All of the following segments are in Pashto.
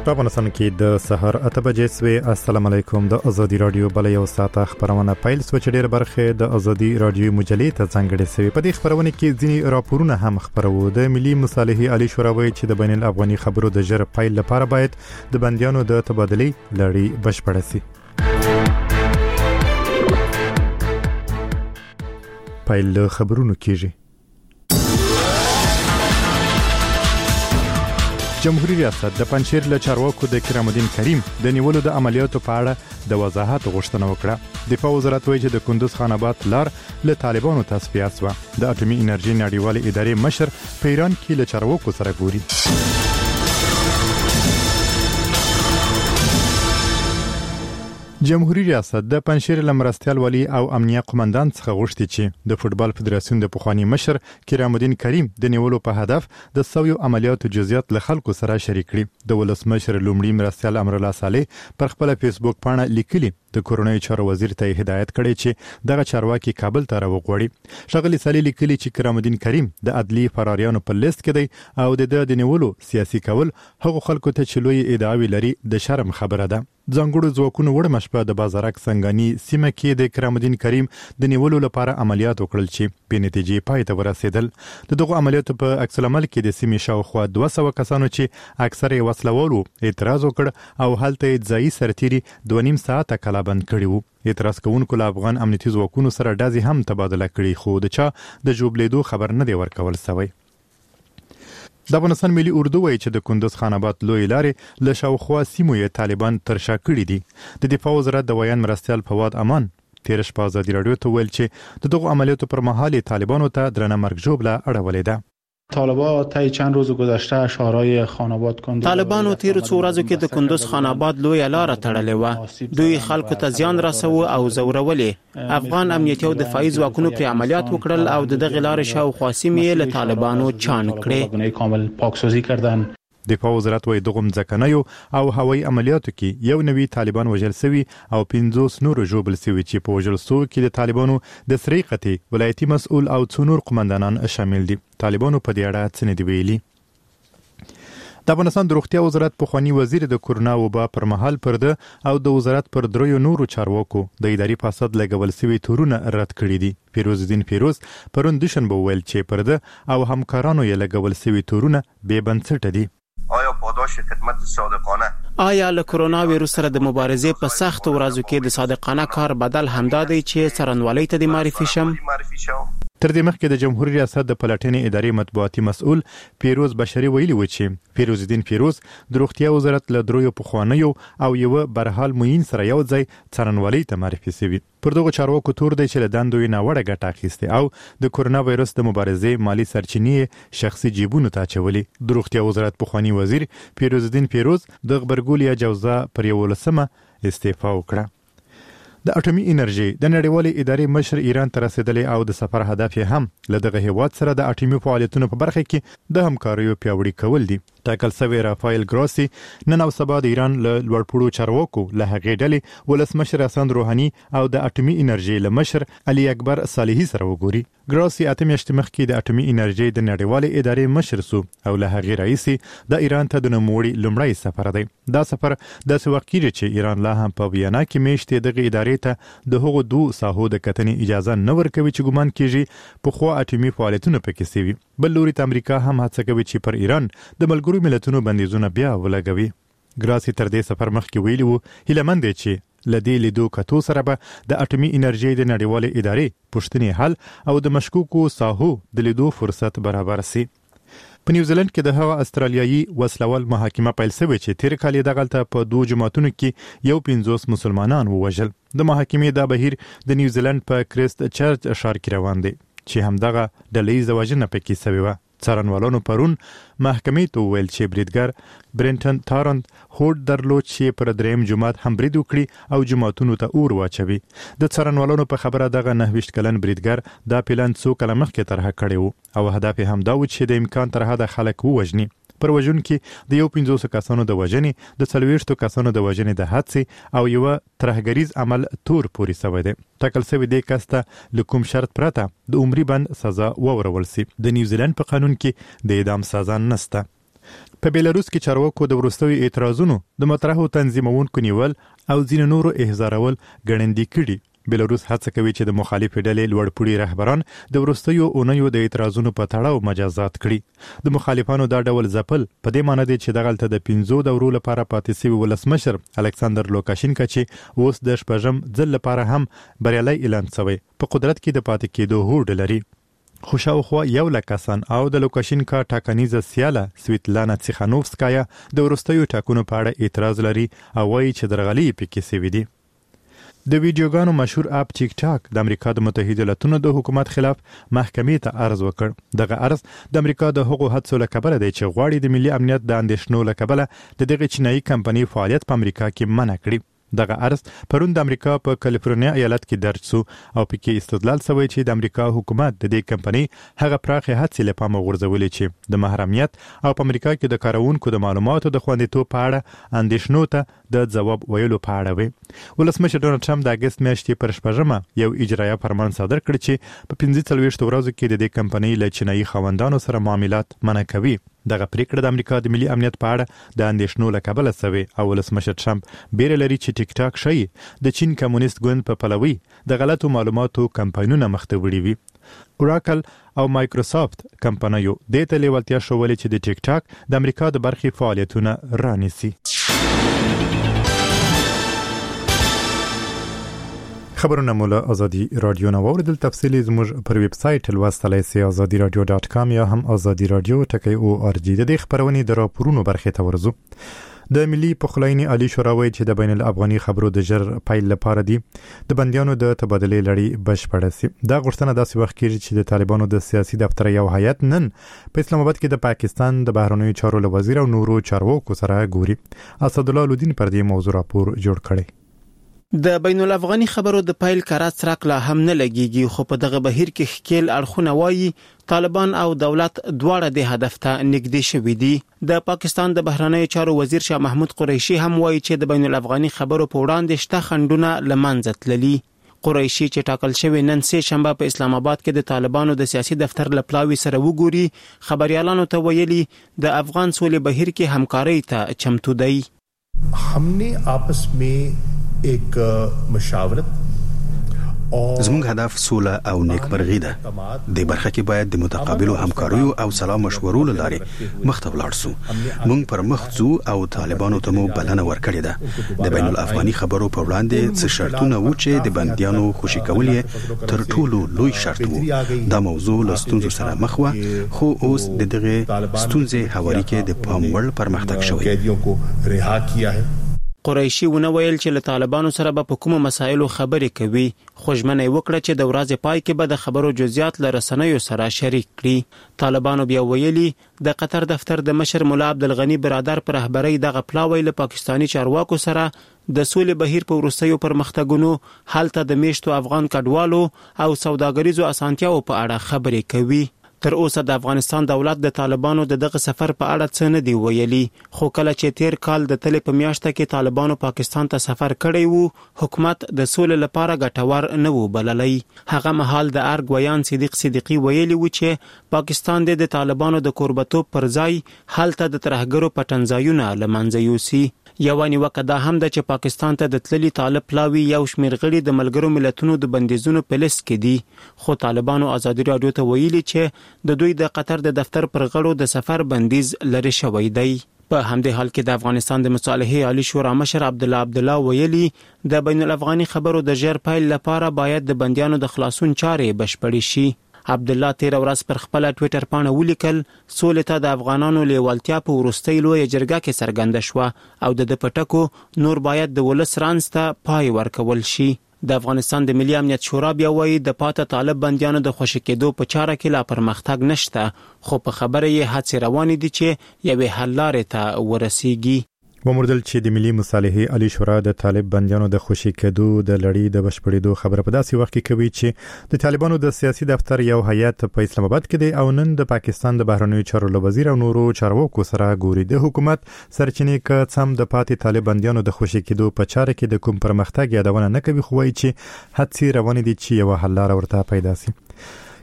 په افغانستان کې د سحر 8 بجې سوي. السلام علیکم. د ازادي رادیو بل یو ساعته خبرونه پیل سو چې ډېر برخه د ازادي رادیو مجلې ته ځانګړې سوي. په دې خبرونه کې ځینی راپورونه هم خبرو. د ملي مصالحې علي شوراوي چې د بین الافغاني خبرو د جر پیل لپاره باید د بنديانو د تبادلې لړۍ بشپړه شي. پیل خبرونه کیږي. جمهوریت ریاست د پنځیر له چارواکو د کرام الدین کریم د نیولو د عملیاتو په اړه د وضاحت غوښتنه وکړه. دفاع وزارت وایي چې د کندوز خان آباد لار له طالبانو تصفیه شوه. د اټومي انرژي نړیوالې ادارې مشر په ایران کې له چارواکو سره ګوري. جمهوریت ریاست د پنځیر لمرستیال ولی او امنیه قومندان څخه غوښتي چې د فوتبال فدراسیون د پخوانی مشر کرام الدین کریم د نیولو په هدف د سویو عملیاتو جزئیات له خلکو سره شریک کړي. د ولسمشر لومړي مرستیال امر الله صالح پر خپل فیسبوک پاڼه لیکلي د کورونای چارو وزیر ته هدایت کړي چې دغه چارواکي کابل ته راوغوړي. شغلی صالح لیکلي چې کرام الدین کریم د عدلی فراریانو په لیست کې دی او د نیولو سیاسي کول هغه خلکو ته چې لوی ادعاوی لري د شرم خبره ده. ځانګړو ځواکونو وړ مشپه د بازارک سنگانی سیمه کې د کرام الدین کریم د نیولو لپاره عملیات وکړل چې په نتیجې پای ته ورسېدل. دغه عملیاتو په عکس العمل کې د سیمې شاوخوا 200 کسانو چې اکثره وسلوالو اعتراض وکړ او هلته ځای سرتيري 2.5 ساعته کلابند کړي وو. اعتراض کوونکو له افغان امنیتي ځواکونو سره ډازې هم تبادله کړي خو د چا د جوړېدو خبر نه دی ورکول شوی. د افغانستان ملي اردو وایي چې د کندوز خان آباد لوی لارې له شاوخوا سیمو یې طالبان ترشا کړي دي. د دفاع وزارت د ویان مرستیال فواد امان تیر شپه ازادي رادیو ته ویل چې دغه عملیاتو پر مهال طالبانو ته درنه مرګ ژوبله اړولې ده. طالبان طی چند روز گذشته شهرهای خان آباد کندوز طالبانو تیر څو ورځو کې د کندوز خان آباد لوی لار تړلې و. دوی خلکو ته زیان رسو او زورولې. افغان امنیتي او دفاعي ځواکونو په عملیات وکړل او دغه لارې شاوخوا سیمې له طالبانو چان کړې. کامل پاکسازی کردن. دفاع وزارت وایي دغه ځکنیو او هوایي عملیاتو کې یو نوی طالبان وژل شوی او 50 نور ژوبل شوی چې په وژل سو کې د طالبانو د سریقتي ولایتي مسؤل او څونور قومندانان شامل دي. طالبانو په دې اړه څه نه دی ویلي. د افغانستان د روغتیا وزارت پخوانی وزیر د کورونا وبا پر مهال پرده او د وزارت پر دریو نورو چارواکو د اداري فساد لګول شوی تورونه رد کړي دي. فیروز الدین فیروز پرون دوشنبه ویل چې پرده او همکارانو یې لګول شوی تورونه بې بنسټه دي. آیا پاداش خدمت صادقانه آیا له کرونا ویروس سره د مبارزې په سخت ورځو کې د صادقانه کار بدل همدا دی چې څرنوالۍ ته د معرفي شم. تر دې مخکې د جمهوریت ریاست د پلاتینې ادارې مطبوعاتي مسؤل فیروز بشری ویلي و چې فیروز الدین فیروز د روغتیا وزارت له دریو پخوانیو او یو برحال موین سره یو ځای څرنوالۍ ته معرفي شوی. پر دغه چارواکو تور دی چې له دندوی نه وړه ګټه اخیسته او د کرونا وایرس د مبارزې مالی سرچینې شخصي جیبونو ته چولې. د روغتیا وزارت پخوانی وزیر فیروز الدین فیروز د غبرګولیا جوزا پر یو لسمه استعفا وکړه. د اټومي انرژي د نړیوالې ادارې مشر ایران ته رسیدلی او د سفر هدف هم له دغه هیواد سره د اټومي فعالیتونو په برخه کې د همکاریو پیاوړي کول دي. ټاکل شوی رافایل ګراسي نن او سبا د ایران له لوړپوړو چارواکو له هغې ډلې ولسمشر حسن روحاني او د اټومي انرژي له مشر علي اکبر صالحي سره وګوري. ګراسي اته میاشتې مخکې د اټومي انرژي د نړیوالې ادارې مشر سو او له هغې رئیسي د ایران ته د نوموړي لومړی سفر دی. دا سفر د وخت کې چې ایران لا هم په ویانا کې میشته دغه ادارې ته د هغو دوه ساحو د کتنې اجازه نه ورکوي چې ګمان کیږي په خو اټومي فعالیتونه پکې سوي. بل لوري ته امریکا هم هڅه کوي چې پر ایران د ملګرو ملتونو بندیزونه بیا ولګوي. ګراسي تر دې سفر مخکې ویلي وو هیلمند چې لدی لیدو کتو سره به د اټومي انرژي د نړیوالې ادارې پښتني حل او د مشکوکو ساحو د لیدو فرصت برابر سي. په نیوزیلند کې د هغه استرالیایي وسلوال محاکمه پیل شوې چې تیر کال دغلته په 2 جماعتونو کې یو 50 مسلمانان ووژل. د محاکمې د بهیر د نیوزیلند په کریست چرچ ښار کې روان دی چې همدغه ډلهییزه وژنه پکې شوې وه. څارنوالانو پرون محکمې ته ویل چې بریدګر برنټن تارند هوډ درلود چې پر دریم جماعت هم برید وکړي او جماعتونو ته اور واچوي. د څارنوالانو په خبره دغه 29 کلن بریدګر دا پلان څو کله مخکې طرح کړی وو او هدف هم دا و چې د امکان تر حده خلک ووژني. پر وژن کې د یو 50 کسانو د وژنې د 40 کسانو د وژنې د حادثې او یو ترهګریز عمل تور پوری شوی دی. ټاکل شوی دی کسته لکوم شرط پرته د عمري بند سزا وورول شي. د نیوزیلند په قانون کې د اعدام سزا نشته. په بیلاروس کې چارواکو د وروستیو اعتراضونو د مطرحو تنظیمونکو نیول او ځینو نورو احضارول ګڼندې کړي. بیلاروس هڅه کوي چې د مخالفې ډلې لوړپوړي رهبران د وروستیو اونیو د اعتراضونو په تړاو مجازات کړي. د مخالفانو دا ډول ځپل په دې معنی دی چې دغلته د 15 دورو لپاره پاتې شوی ولسمشر الکساندر لوکاشینکا چې اوس د شپږم ځل لپاره هم بریالي اعلان شوی په قدرت کې د پاتې کېدو هوډ لري. خو شاوخوا 100 کسان او د لوکاشینکا ټاکنیزه سیاله سویتلانا تسیخانوفسکایا د وروستیو ټاکنو په اړه اعتراض لري او وایي چې درغلي پکې شوی دی. د ویډیوګانو مشهور اپ ټیک ټاک د امریکا د متحده ایالاتونو د حکومت خلاف محکمې ته عرض وکړ. دغه عرض د امریکا د حقوقو هڅو لپاره دی چې غواړي د ملي امنیت د اندېښنو لپاره د دغه چینایي کمپنۍ فعالیت په امریکا کې منع کړي. دغه عرض پرون د امریکا په کالیفورنیا ایالت کې درج شو او پکې استدلال شوی چې د امریکا حکومت د دې کمپنۍ هغه پراخه هڅې له پامه غورځولې چې د محرمیت او په امریکا کې د کارونکو د معلوماتو د خوندیتوب په اړه اندېښنو ته د ځواب ویلو په اړه وي. ولسمشر ډونالد ټرمپ د اگست میاشتې پر 8 یو اجرایه فرمان صادر کړ چې په 45 ورځو کې د دې کمپنۍ له چینایي خاوندانو سره معاملات منع کوي. دغه پریکړه د امریکا د ملي امنیت په اړه د اندېښنو له کبله شوې او ولسمشر ټرمپ بیره لري چې ټیک ټاک شي د چین کمونیست ګوند په پلوي د غلطو معلوماتو کمپاینونه مخته وړي وي. اوراکل او مایکروسافت کمپنیو د ته لیوالتیا شولې چې د ټیک ټاک د امریکا د برخې فعالیتونه رانیسي. خبرونه مولا ازادي رادیو نو اوریدل. تفصیلی زموږ پر ویب سټ لوستلای سي azadiradio.com یا هم azadi radio .org. د دې خبرونې د راپورونو برخې ته ورزو. د ملي پخلاینې عالی شورا وایي چې د بین الافغاني خبرو د جر پایل لپاره دي د بندیانو د تبادلې لړۍ بشپړه سي. دا غوښتنه داسې وخت کېږي چې د طالبانو د سیاسي دفتر یو هیئت نن په اسلام آباد کې د پاکستان د بهرنیو چارو وزیر او نورو چارواکو سره ګوري. اسد الله لودین پر دې موضوع راپور جوړ کړی. د بین الافغاني خبرو د پایل قرار څرک لا هم نه لګيږي، خو په دغه بهیر کې خکیل اړخونه وایي طالبان او دولت دواړه د هدف ته نږدې شوي دي. د پاکستان د بهرنیو چارو وزیر شاه محمود قریشي هم وایي چې د بین الافغاني خبرو په وړاندې شته خنډونه لمنځه تللي. قریشي چې ټاکل شوی نن سه شنبه په اسلام آباد کې د طالبانو د سیاسي دفتر لپلاوي سره وګوري، خبريالانو ته ویلي د افغان سولې بهیر کې همکاري ته چمتو دی. हमने आपस में एक مشاورت زموږ هدف سوله او نیکمرغي ده. د برخه کې باید د متقابلو همکاریو او سلام مشورو لارې مخ ته ولاړ سو. موږ پر مخ ځو او طالبانو ته مو بلنه ورکړې ده. د بین الافغاني خبرو په وړاندې څه شرطونه و چې د بنديانو خوشي کول یې تر ټولو لوی شرط وو. دا موضوع له ستونزو سره مخ و، خو اوس د دغه ستونزې حواله کې د پام وړ پرمختګ شوی. قریشي ونه ویل چې له طالبانو سره به په کومو مسایلو خبرې کوي، خو ژمنه وکړه چې د ورځې پای کې به د خبرو جزئیات له رسنیو سره شریک کړي. طالبانو بیا ویلي د قطر دفتر د مشر مولا عبدالغنی برادر پر رهبرۍ دغه پلاوی له پاکستانی چارواکو سره د سولې بهیر په وروستیو پرمختګونو، هلته د میشتو افغان کډوالو او سوداګریزو اسانتیاو په اړه خبرې کوي. تر اوسه د افغانستان دولت د طالبانو دغه سفر په اړه څه نه دی ویلي، خو کله چې تیر کال د تلې په میاشته کې طالبانو پاکستان ته سفر کړی وو، حکومت د سولې لپاره ګټور نه وو بللی. هغه مهال د ارګ ویان صدیق صدیقی ویلي و چې پاکستان د طالبانو د کوربتوب پر ځای هلته د ترهګرو پټنځایونه لمنځه یوسي. یو نیوکه دا هم ده چې پاکستان ته د تللی طالب پلاوی یو شمیر غړي د ملګرو ملتونو د بندیزونو په لیست کې دي، خو طالبانو ازادي رادیو ته ویلي چې د دوی د قطر د دفتر پر غړو د سفر بندیز لري شوی دی. په همدې حال کې د افغانستان د مصالحې عالی شورا مشر عبدالله ویلي د بین الافغاني خبرو د ژر پیل لپاره باید د بندیانو د خلاصون چارې بشپړې شي. عبدالله تیر ورځ پر خپل ټوئیټر پاڼه ولیکل سولې ته د افغانانو لیوالتیا په وروستۍ لویه جرګه کې څرګنده شوه او د پټکو نور باید د ولس رانځ ته پای ورکول شي. د افغانستان د ملي امنیت شورا بیا وایي د پاته طالب بندیانو د خوشی کېدو په چاره کې لا پرمختګ نشته، خو په خبره یې هڅې روانې دي چې یوې حل لارې ته ورسیږي. ومردل چې د ملي مصالحې عالی شورا د طالب بندیانو د خوشی کېدو د لړۍ د بشپړېدو خبره په داسې وخت کې کوي چې د طالبانو د سیاسي دفتر یو هیئت په اسلام آباد کې دی او نن د پاکستان د بهرنیو چارو وزیر او نورو چارواکو سره ګوري. د حکومت سرچینې که څم د پاتې طالب بندیانو د خوشی کېدو په چاره کې د کوم پرمختګ یادونه نه کوي، خو وایي چې هڅې روانې دي چې یو حل لاره ورته پیدا شي.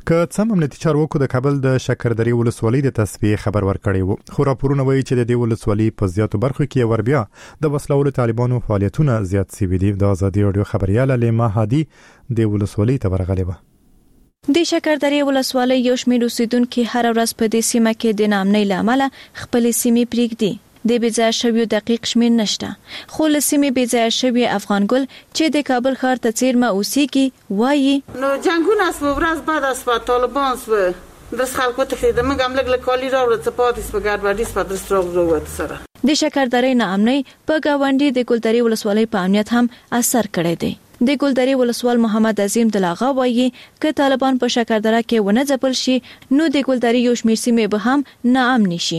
که څم امنیتي چارواکو د کابل د شکردرې ولسوالۍ د تصفیې خبر ورکړی وو، خو راپورونه وایي چې د دې ولسوالۍ په زیاتو برخو کې وربیا د وسلوالو طالبانو فعالیتونه زیات شوي دي. د ازادي رادیو خبرياله لیما هادي د ولسوالۍ ته ورغلې و. د شکردرې ولسوالۍ یو شمېر اوسیدونکو هر ورځ په دې سیمه کې د نامنۍ لامل خپل سیمې پریږدي. د بيځای شویو دقیق شمیر نشته، خو لسیمې بيځای شوی افغان ګل چې د کابل ښار ته څیرمه اوسېږي وایي نو جنگونه اس ورځ بعد اس په طالبان سو د خلکو ته د موږ هم لګ کالی راوړل څه پاتې په ګډوډي په درستراغ وروت سره د شکردرې نامنۍ په گاونډي د ګلدرې ولسوالۍ په امنیت هم اثر کړی دی. د ګلدرې ولسوال محمد عظیم دلاغا وایي چې طالبان په شکردره کې ونه ځپل شي نو د ګلدرې یو شمېر سیمې به هم ناامن شي.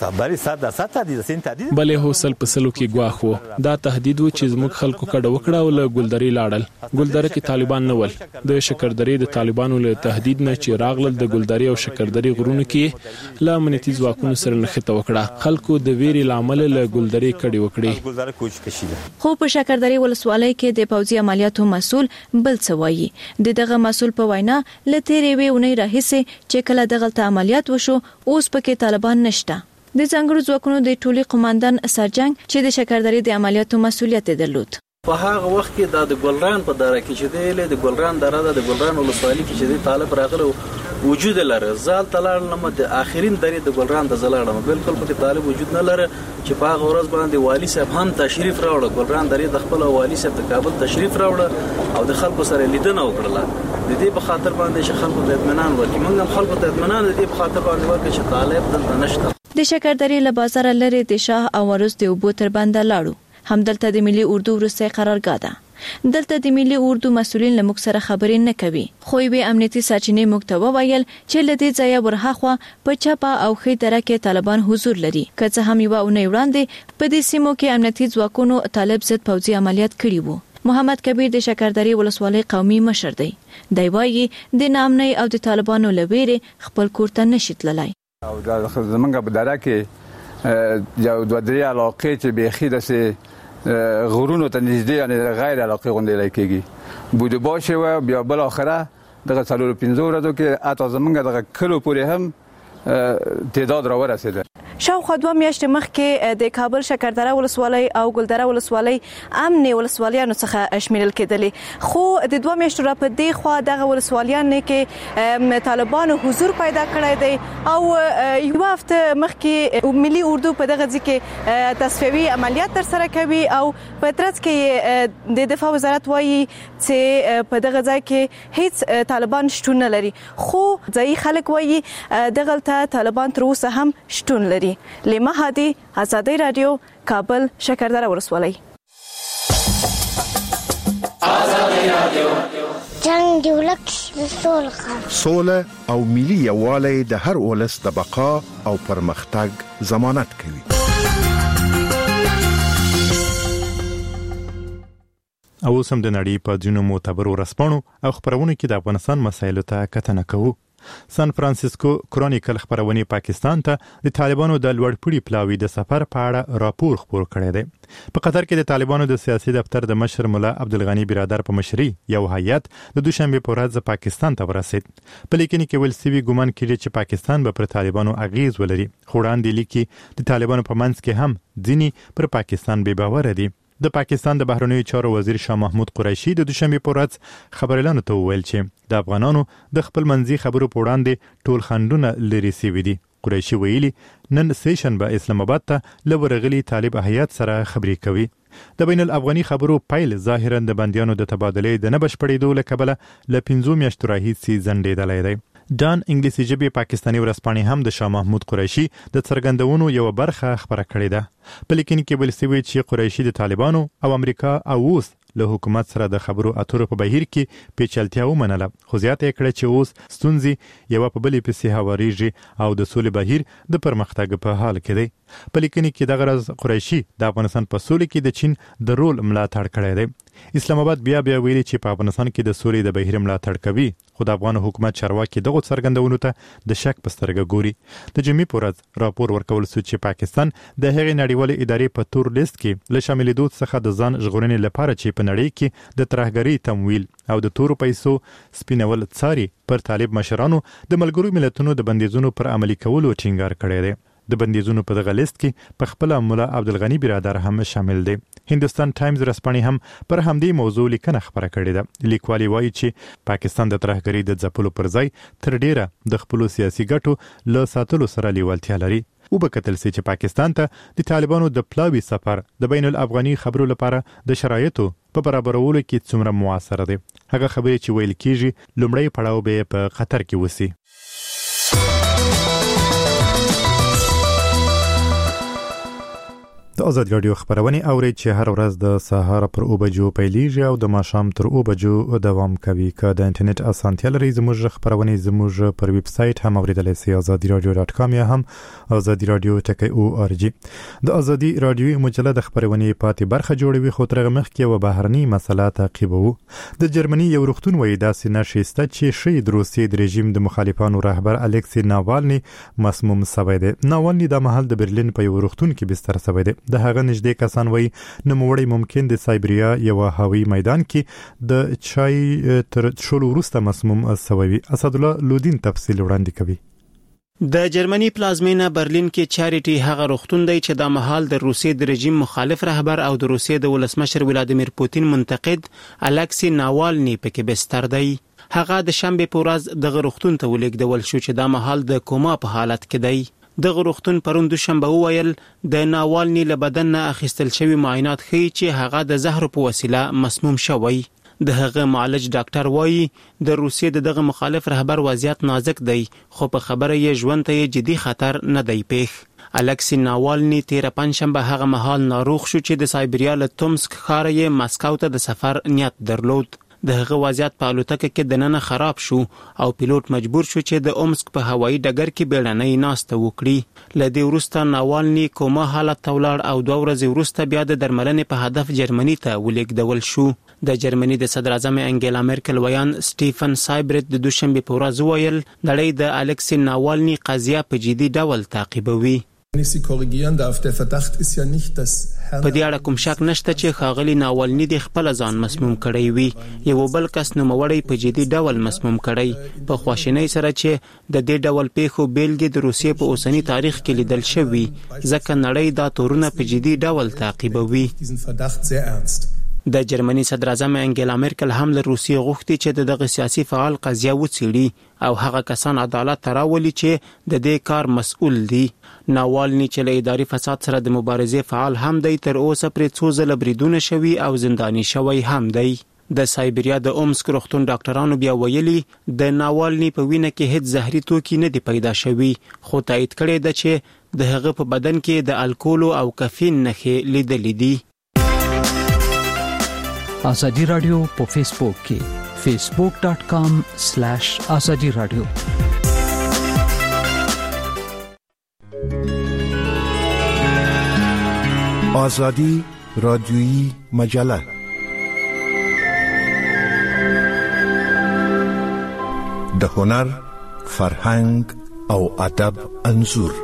بلې هوسل په سلو کې ګواخ وو، دا تهدید و چې زموږ خلکو کډه وکړه او له ګلدرې لاړل. ګلدره کې طالبان نه ول، د شکردرې د طالبانو له تهدید نه چې راغلل د ګلدرې او شکردرې غرونو کې لا امنیتي ځواکونو سره نښته وکړه. خلکو د ویرې لامل له ګلدرې کډه وکړي. خو په شکردرې ولسوالۍ کې د پوځي عملیاتو مسؤل بل څه وایي. دغه مسؤل په وینا لته ریوي ونی راهسه چې کله دغه عملیات وشو اوس پکې طالبان نشته. د ځنګړو ځواکونو د ټولي قوماندان سرجنګ چې د شکردرې د عملیاتو مسؤلیت درلود. په هغه وخت کې د ګلران په دره کې چې د ګلران دره د ګلران ولسوالۍ کې چې طالب راغله وجود لري. زال تلال نو د اخرین درې د ګلران د زلاړم بالکل په طالب وجود نه لري چې په هغه ورځ باندې والی صاحب هم تشریف راوړ. ګلران درې د خپل والی صاحب د کابل تشریف راوړ او د خلکو سره لیدنه وکړه. د دې په خاطر باندې چې خلکو ته اطمینان ورکړي. موږ هم خلکو ته اطمینان د دې په خاطر باندې ورکړي چې طالب دلته نشته. د شکردرې له بازار لري د شاه او ورس د اوبو تر بنده لاړو. همدلته د ملي اردو ورسته قرارګاه ده. دلته د ملي اردو مسؤلین له موږ سره خبرې نه کوي، خو یې امنیتي سرچینې موږ ته وویل چې لدې ځای ورهاخوا په چپا او خې دره کې طالبان حضور لري. که څه هم یو اونۍ وړاندې په دې سیمو کې امنیتي ځواکونو طالب ضد پوځي عملیات کړي وو. محمد کبیر د شکردرې ولسوالۍ قومي مشر دی. دی وایي د نامنۍ او د طالبانو لویره خپل کور ته نشي تللی. او د زمونږ په دره کې یو دوه درې علاقې چې بيخي د غرونو ته نږدې یعنی غیر علاقې غونډې لکېږي بوده باشه و بیا بل اخره دغه 4-5 ورځو کې اته زمونږ دغه کلو پورې هم تعداد را ورسېده. شاوخوا 2 میاشتې مخکې د کابل شکردره ولسوالۍ او ګلدره ولسوالۍ امنې ولسوالیانو څخه شمیرل کېدلې، خو د 2 میاشتو را په دې خوا دغه ولسوالیانو کې طالبانو حضور پیدا کړی دی او یو هفته مخکې ملي اردو په دغه ځای کې تصفیوي عملیات ترسره کوي او په ترڅ کې د دفاع وزارت وایي چې په دغه ځای کې هیڅ طالبان شتون نه لري، خو ځایي خلک وایي دغه طالبان تر اوسه هم شتون لري. لیما هادي، ازادي رادیو، کابل شکردره ولسوالۍ. جنگ ولک سوله او ملي یووالی د هر ولس د بقا او پرمختګ ضمانت کوي. او سم د نړۍ په ځینو معتبرو رسپانو او خبرونو کې د افغانستان مسایلو ته کتنه کوو. سان فرانسیسکو کرونیکل خبرونه پاکستان ته د طالبانو د لوړپوړي پلاوی د سفر په اړه راپور خپور کړی دی. په قطر کې د طالبانو د سیاسي دفتر د مشر مولا عبدالغنی برادر په مشرۍ یو هیئت د دوشنبه په ورځ پاکستان ته ورسید. په لیکنه کې ویل سوي ګومان کړي چې پاکستان به پر طالبانو اغیز ولري. خوړاندې لیکي د طالبانو په منځ کې هم ځینی پر پاکستان بې باور دي. د پاکستان د بهرنیو چارو وزیر شاه محمود قریشي د دوشنبه په ورځ خبريالانو ته وویل چې د افغانانو د خپل منځي خبرو په وړاندې ټول خندونه لري سوي دي. قریشي ویلي نن سیشن به اسلام آباد ته لورغلي طالب هیئت سره خبرې کوي. د بین الافغاني خبرو پایل ظاهرا د بنديانو د تبادلې د نه بشپړېدو لکبله ل 15 میاشتو راهیسې ځنډېدلې دی. دان انګلیسي ژبه پاکستاني ورځپاڼې هم د شاه محمود قریشي د څرګندونو یو برخه خبره کړې ده. په لیکنه کې ویل شوی چې قریشي د طالبانو او امریکا او اوس له حکومت سره د خبرو اترو په بهیر کې پیچلتیا ومنله، خو زیاته کړه چې اوس ستونزې یو په بلې پسې هواريږي او د سولې بهیر د پرمختګ په حال کې دی. په لیکنه کې د غرض قریشي د افغانستان په سولې کې د چین د رول ملاتړ کړی دی. اسلام آباد بیا ویلي چې په افغانستان کې د سولې د بهیر ملاتړ کوي، خو د افغان حکومت چارواکي دغه څرګندونو ته د شک په سترګه ګوري. د جمعې په ورځ راپور ورکول شو چې پاکستان د هغې نړیوالې ادارې په تور لیست کې له شاملېدو څخه د ځان ژغورنې لپاره چې په نړۍ کې د ترهګرۍ تمویل او د تورو پیسو سپینول څاري پر طالب مشرانو د ملګرو ملتونو د بندیزونو پر عملي کولو ټینګار کړی دی. د بندیزونو په دغه لیست کې په خپل مولا عبدالغنی برادر هم شامل دی. هندستان ټایمز رسپانې هم پر همدې موضوع لیکنه خبره کړې ده. لیکوالي وایي چې پاکستان د ترهګرۍ د ځپلو پر ځای تر ډیره د خپل سیاسي ګټو له ساتلو سره لیوالتیا لري. وبکتل سي چې پاکستان ته د طالبانو د پلاوي سفر د بین الافغاني خبرو لپاره د شرایطو په برابرولو کې څومره موثر دی. هغه خبرې چې ویل کیږي لومړی پړاو به په خطر کې وسی. د آزاد رادیو خبرونه اوري چې هر ورځ د سهار پر 9 بجو پیلیږي او د ماښام تر 9 بجو دوام کوي. که د انټرنیټ اسانتیا لري زموږ خبرونه زموږ پر ویب سټ هم اوریدلای شئ azadiradio.com یا هم azadiradio.org. د ازادي رادیو مجله د خبرونه پاتې برخه جوړوي، خو ترغه مخ کې و بهرني مسله تعقیبوي. د جرمني یو روغتون وایي داسې نشسته چې شي د روسیې د رژیم د مخالفانو رهبر الکسی ناوالني مسموم شوی دی. ناوالني د محل د برلین په یو روغتون کې بستر شوی دی. د هغه نږدې کسان وایي نوموړی ممکن د سایبریا یو هوایي میدان کې د چای تر شلو وروسته مسموم شوی. اسد الله لودین تفصیل وړاندې کوي. د جرمني پلازمینه برلین کې چاریټي هغه روغتون دی چې د مهال د روسیې د رژیم مخالف رهبر او د روسیې د ولسمشر ولادیمیر پوتین منتقد الکسی ناوالني پکې بستر دی. هغه د شنبه په ورځ د روغتون ته ولېږدول شو چې د مهال د کوما په حالت کې دی. د روغتون پرون دوشنبه وویل د ناوالني له بدن نه اخیستل شوی معاینات ښیي چې هغه د زهر په وسیله مسموم شوی. د هغه معالج ډاکټر وایي د روسیې دغه مخالف رهبر وضعیت نازک دی، خو په خبره یې ژوند ته جدي خطر نه دی پیښ. الکسی ناوالني تیر پنځشنبه هغه مهال ناروغ شو چې د سایبریا له تومسک ښار یې مسکو ته د سفر نیت درلود. د هغه وضعیت په الوتکه کې دننه خراب شو او پیلوټ مجبور شو چې د اومسک په هوایي ډګر کې بیړنۍ ناسته وکړي. له دې وروسته ناوالني کوما حالت ته ولاړ او 2 ورځې وروسته بیا د درملنې په هدف جرمني ته ولېږدول شو. د جرمني د صدر اعظم انګیلا مرکل ویان سټیفن سایبرت د دوشنبه په ورځ ویل نړۍ د الکسی ناوالني قضیه په جدي ډول تعقیبوي. په دې اړه کوم شک نشته چې ښاغلي ناوالني د خپل ځان مسموم کړی وي. یو بل کس نوموړی په جدي ډول مسموم کړی په خواشینۍ سره چې د دې ډول پیښو بیلګې د روسیې په اوسنی تاریخ کې لیدل شوي، ځکه نړۍ دا تورونه په جدي ډول تعقیبوي. د جرمني صدر اعظم انګیلا مرکل هم له روسیې غوښتي چې دغه سیاسي فعال قضیه وڅېړي او هغه کسان عدالت ته راولي چې د دې کار مسؤل دي. ناوالني چې له اداري فساد سره د مبارزې فعال هم دی، تر اوسه پرې څو ځله بریدونه شوي او زنداني شوی هم دی. د سایبریا د اومسک روغتون ډاکټرانو بیا ویلي د ناوالني په وینه کې هیڅ زهري توکي نه دي پیدا شوي، خو تایید کړی ده چې د هغه په بدن کې د الکول او کافین نښې لیدلې دي. آزادی رادیو په فیسبوک کې facebook.com/azadi radio. آزادی رادیویی مجله د هنر، فرهنګ او ادب انځور.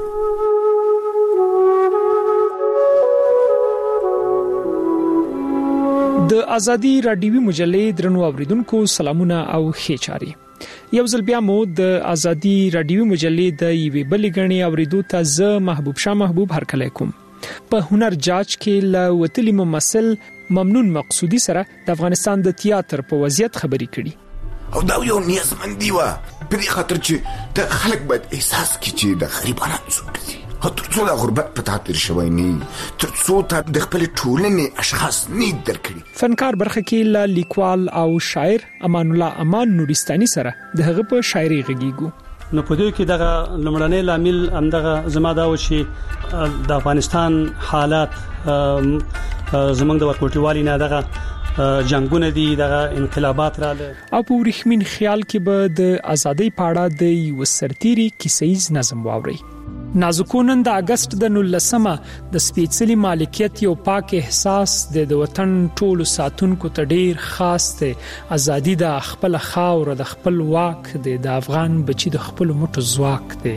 د ازادي رادیوي مجلې درنو اوریدونکو سلامونه او ښه چاري. یو ځل بیا مو د ازادي رادیوي مجلې د یوې بلې غړي اوریدو ته زه محبوب شاه محبوب هرکلی کوم. په هنر جاج کې له وتلی ممثل ممنون مقصودی سره د افغانستان د تیاتر په وضعیت خبرې کړي. او دا یو نیازمندي و په دې خاطر چې د خلک باید احساس کړي چې د غریبانو څوک دي. ترڅو د غربت په تاثیر شوی نه، ترڅو ته د خپل ټولنې اشخاص نه درکړي. فنکار برخه کې له لیکوال او شاعر امان الله امان نورستاني سره د هغه په شاعري غږیږو. نو په دې کې دغه لمړنۍ لامل همدغه زما دا و چې د افغانستان حالات زمونږ د ورکوټیوالي نه دغه جنگونه دي، دغه انقلابات رااله. او په ورخمین خیال کې به د ازادۍ پاړه د یو سرتيري کیسې نظم واوري. نازکو نن د اگست د 19مه د سپېڅلي مالکیت یو پاک احساس د وطن ټولو ساتونکو ته ډیر خاص دی. ازادي د خپل خاور د خپل واک دی، د افغان بچی د خپل مټو ځواک دی.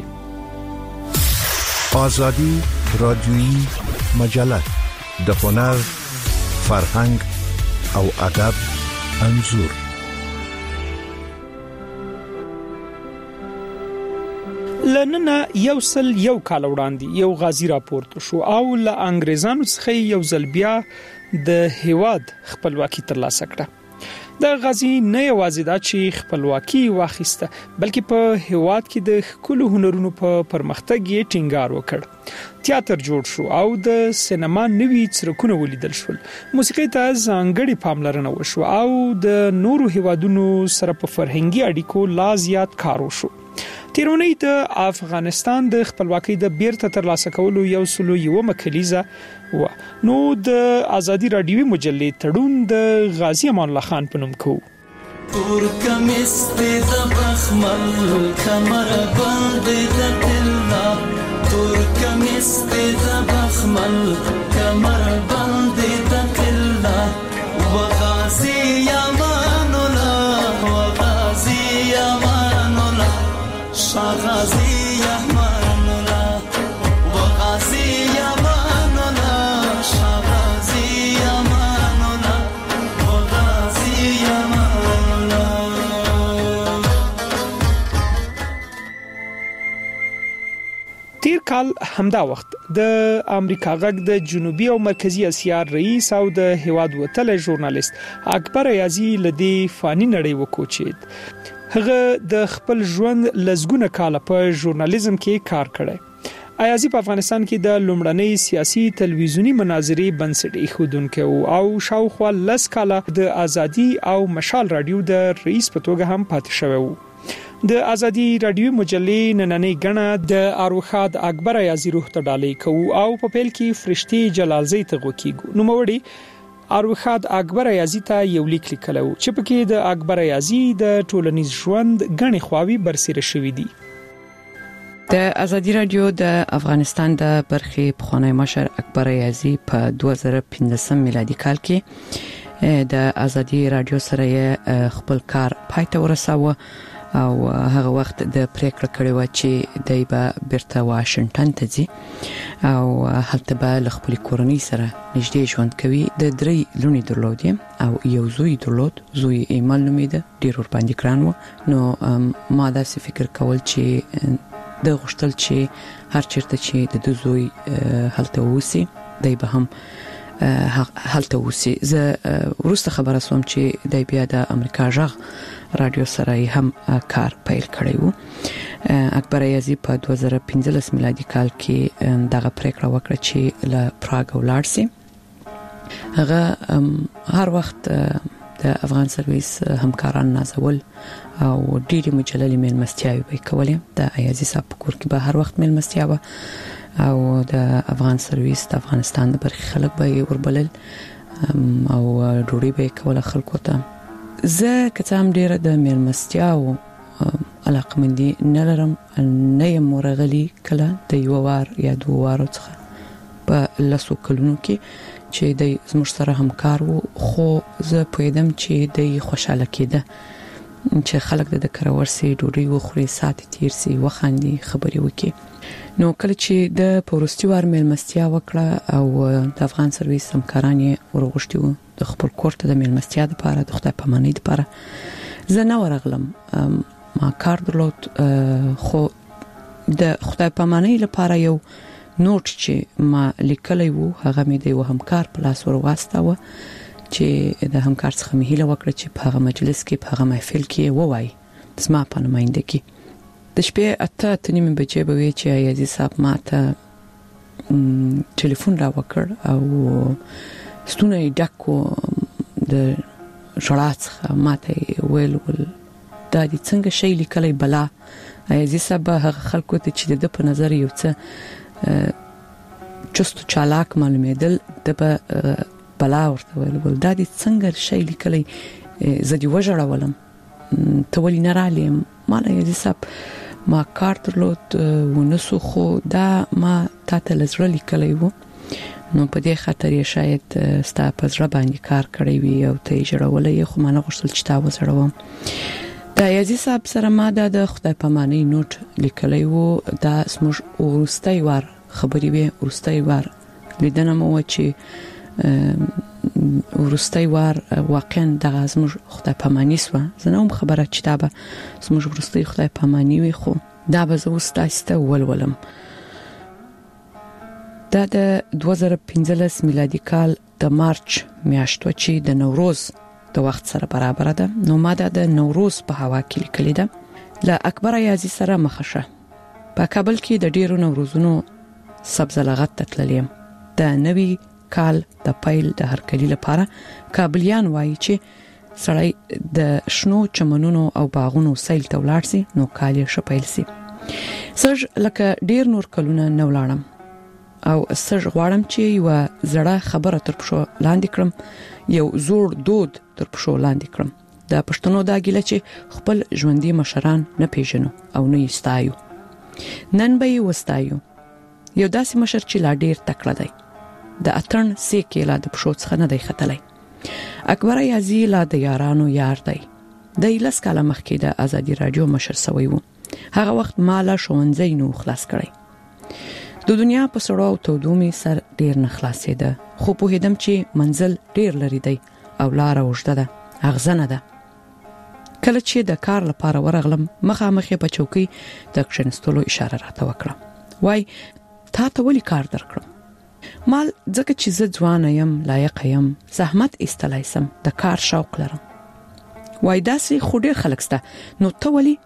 آزادی رادیویی مجله د هنر، فرهنګ او ادب انځور. لننه یو کال وړاندې یو غازی راپورته شو او له انګریزانو څخه یو ځل بیا د هیواد خپلواکي ترلاسه کړه. د غازی نه یوازې دا چې خپلواکي واخیسته، بلکې په هیواد کې د خپل هنرونو په پرمختګ یې ټینګار وکړ. تیاتر جوړ شو او د سینما نوي څرکونه ولیدل شول. موسیقي ته ځانګړي پاملرنه وشو او د نورو هیوادونو سره په فرهنګي اړیکو لا زیات کار وشو. تیرونی د افغانستان د خپلواکۍ د بیرته ترلاسه کولو یو سلو یو مکلیزه و. نو د ازادي رادیوي مجلې تړون د غازی امان الله خان په نوم کو. تور کمیس د بخمل کمر باندې د تلنا، تور کمیس د بخمل کمر باندې د تلنا، و غازی امان الله، و غازی امان الله، غازی امان الله، و غازی امان الله، غازی امان الله، و غازی امان الله. تیر کال همدا وخت د امریکا غږ د جنوبي او مرکزی اسیا رئیس او د هیواد وتل ژورنالیست اکبر ایازي لدی فانی نړۍ وکوچید. هغه د خپل ژوند لزګونه کال په ژورنالیزم کې کار کړی. ایازي په افغانستان کې د لومړنۍ سیاسي تلویزیونی مناظرې بنسټ ایښودونکو او شاوخوا 10 کال د ازادي او مشال رادیو د رئیس په توګه هم پاتې شوی وو. د ازادي رادیو مجلې نننۍ غڼه د اروخاد اکبر ایازي روح ته ډالۍ کوي او په پیل کې فرشتي جلالزی ته غوکیږي. نو موړي اروخاد اکبر ایازي ته یو لیک لیکلو چې پکې د اکبر ایازي د ټولنیز ژوند غني خواوي برسېره شوې دي. د ازادي رادیو د افغانستان د برخې پخوانی مشر اکبر ایازي په 2015 میلادي کال کې د ازادي رادیو سره خپل کار پای ته ورساوه او هغه وخت د پریکړه کړې و چې دای به بیرته واشنگټن ته ځي او هلته به خپل کورنۍ سره نږدې ژوند کوي. د 3 لونی درلود او یو زوی درلود، زوی ایمل نومیده، ډیر ور باندې ګران و. نو ما دا فکر کول چې د غشتل چې هر چیرته چې د زوی هلته وسی دای به هم هلته وسی. زه ورسته خبره سوم چې دای بیا د امریکا غږ رادیو سره هم کار پیل کړی وو. اکبر ایازي په 2015 میلادي کال کې دغه پریکړه وکړه چې له پراګ ولاړ شي. هغه هر وخت د افغان سرویس همکاران نازول او ډېری مجللې مېلمستیاوې به کولې. د ایازي صاحب په کور کې به هر وخت مېلمستیا وه او د افغان سرویس د افغانستان د برخې خلک به وربلل او ډوډۍ به کوله خلکو ته. زه که څه هم ډیره د مېلمستیاو علاقمندي نه لرم، نه یم ورغلي کله د یو وار یا 2 وارو څخه په 10 کلونو کې چې د زموږ سره همکار وو. خو زه پوهیدم چې د خوشاله کېده چې خلک د کرورسي ډوډۍ وخوري، ساعت تیر سي، وخاندي، خبرې وکړي. نو کله چې د پوروستي وار مېلمستیا وکړه او د افغان سرویس همکاران یې ورغوښتي وو د خپل کور ته د مېلمستیا لپاره، د خدای پامانۍ لپاره، زه نه ورغلم. ما کار درلود، خو د خدای پامانۍ لپاره یو نوٹ چې ما لیکلی وو هغه مې د یو همکار په لاس ورواستاوه چې د همکار څخه مې هیله وکړه چې په هغه مجلس کې، په هغه محفل کې ووایي زما په نماینده کې. د شپې 8:30 بجې به وي چې ایازي صاحب ما ته ټلیفون را وکړ او ستونه یې ډک و د ژړا څخه. ما ته ویل دا دې څنګه شی لیکلی بلا. ایازي صاحب هغه خلکو ته چې د په نظر یو څه چستو چالاک معلومېدل د به بلا ورته ویل دا دې څنګه شی لیکلی، زه دې وژړولم، ته ولې نه رالې. مالا ایازي صاحب ما کار درلود ونسو خو دا ما تاته لزړه لیکلی وو نو په دې خاطر یې شاید ستا په زړه باندې کار کړی وي او ته یې جوړولی خو ما نه غوښتل چې تا وزړوم د عیاضي صاحب سره ما د خدای پامانۍ نوټ لیکلی وو دا زموږ وروستی وار خبرې وې وروستی وار لیدنه مو وه چې وروستی وار واقعا دغه زموږ خدای پاماني سوه زه نه وم خبره چې دا به زموږ وروستی خدای پاماني وي خو دا به زه اوس تاسې ته ولولم دا د 2015 میلادي کال د مارچ میاشت وه چې د نوروز د وخت سره برابره ده نو ما دا د نوروز په هوا کې لیکلې ده له اکبر عیاضي سره مخه شه په کابل کې د ډیرو نوروزونو سبز لغت ته تللی یم د نوي کال د پیل د هرکلي لپاره کابلیان وایي چې سړی د شنو چمنونو او باغونو سیل ته ولاړ سي نو کال یې ښه پیل سي سږ لکه ډیر نور کلونه نه ولاړم او سږ غواړم چې یوه زړه خبره تر پښو لاندې کړم یو زوړ دود تر پښو لاندې کړم د پښتنو دا ګیله چې خپل ژوندي مشران نه پیژنو او نه یې ستایو نن به یې وستایو یو داسې مشر چې لا ډیر تکړه دی د اتن سیکې لا د پښو څخه نه دی ختلی اکبر عیاضي لا د یارانو یار دی د 10 کاله مخکې د ازادي رادیو مشر سوی وو هغه وخت ما لا ښوونځی نو خلاص کړی د دنیا په سړو او تودو می سر ډیر نه خلاصېده خو پوهېدم چې منزل ډیر لري دی او لاره اوږده ده اغزنه ده کله چې د کار لپاره ورغلم مخامخ په چوکۍ د کښېنستلو اشاره راته وکړه وای تا ته ولې کار درکړم مال ځکه چې زه ځوانه یم لایقه یم زحمت ایستلی سم د کار شوق لرم وای داسې خو ډېر خلک سته نو ته ولې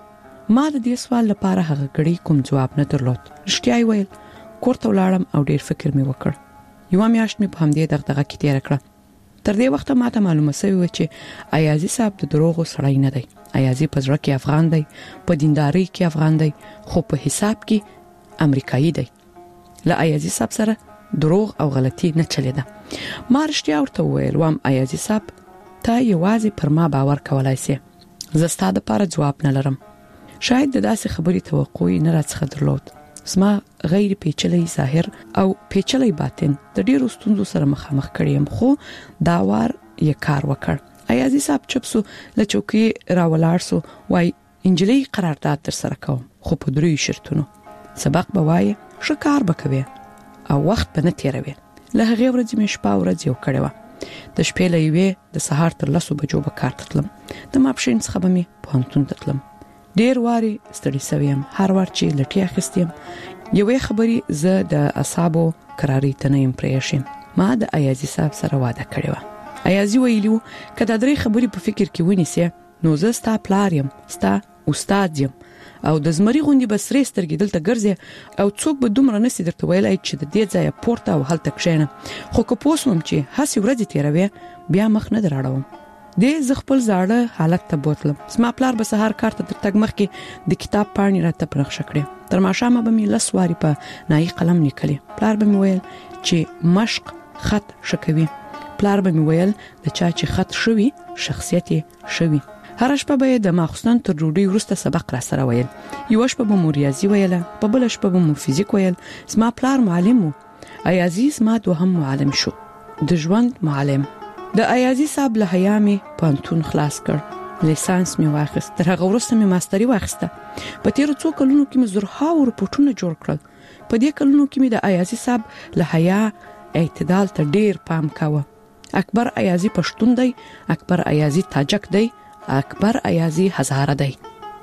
ما د دې سوال لپاره هغه غړي کوم جواب نه درلود رښتیا یې ویل کور ته ولاړم او ډېر فکر مې وکړ یوه میاشت مې په همدې دغدغه کې تېره کړه تر دې وخته ماته معلومه سوې وه چې عیاضي صاحب د دروغو سړی نه دی عیاضي په زړه کې افغان دی په دیندارۍ کې افغان دی خو په حساب کې امریکایي دی له عیاضي صاحب سره دروغ او غلطي نه چلېده ما رښتیا ورته وویل وام عیاضي صاحب ته یوازې پر ما باور کولی سې زه ستا دپاره ځواب نه لرم شاید د داسې خبرې توقع یې نه راڅخه درلود زما غیر پیچلی ظاهر او پیچلی باطن د ډیرو ستونزو سره مخامخ کړی یم خو دا وار یې کار وکړ عیاضي صاحب چپ سو له چوکۍ راولاړ سو وای انجلۍ قرارداد در سره کوم خو په 3 شرطونو سبق به وایې ښه کار به کوې او وخت به نه تېروې له هغې ورځې مې شپه ورځ یو کړې وه د شپې له یوې د سهار تر 10 بجو به کار ته تلم د ماپښین څخه به مې پوهنتون ته تلم ډیر واري ستړی سوی یم هر وار چې لټي اخیستم یوې خبرې زه د اصحابو قراري ته نه یم پرېښیم ما د عیاضي صاحب سره واده کړې وه عیاضي ویلي وو که دا 3 خبرې په فکر کې ونیسې نو زه ستا پلار یم ستا استاد یم او د زمري غوندې به سرې سترګې دلته ګرځې او څوک به دومره نسي درته ویلی چې د دې ځایه پورته او هلته کښېنه خو که پوه سوم چې هسې ورځې تېروې بیا مخ نه در اړوم دې زه خپل زاړه حالت ته بوتلم زما پلار به سهار کار ته در تګ مخکې د کتاب پاڼې راته په نقشه کړې تر ماښامه به مې 10 وارې په نایي قلم لیکلې پلار به مې ویل چې مشق خط ښه کوي پلار به مې ویل د چا چې خط ښه وي شخصیت یې ښه وي هره شپه به یې د ماخوستن تر ډوډۍ وروسته سبق را سره ویل یوه شپه به مو ریاضي ویله په بله شپه به مو فزیک ویل زما پلار معلم و عیاضي زما دوهم معلم شو د ژوند معلم د عیاضي صاحب له حیا مې پوهنتون خلاص کړ لیسانس مې واخیست تر هغه وروسته مې ماستري واخیسته په تېرو 2 کلونو کې مې زرهاو رپوټونه جوړ کړل په دې کلونو کې مې د عیاضي صاحب له حیا اعتدال ته ډیر پام کاوه اکبر عیاضي پښتون دی اکبر عیاضي تاجک دی اکبر عیاضي هزاره دی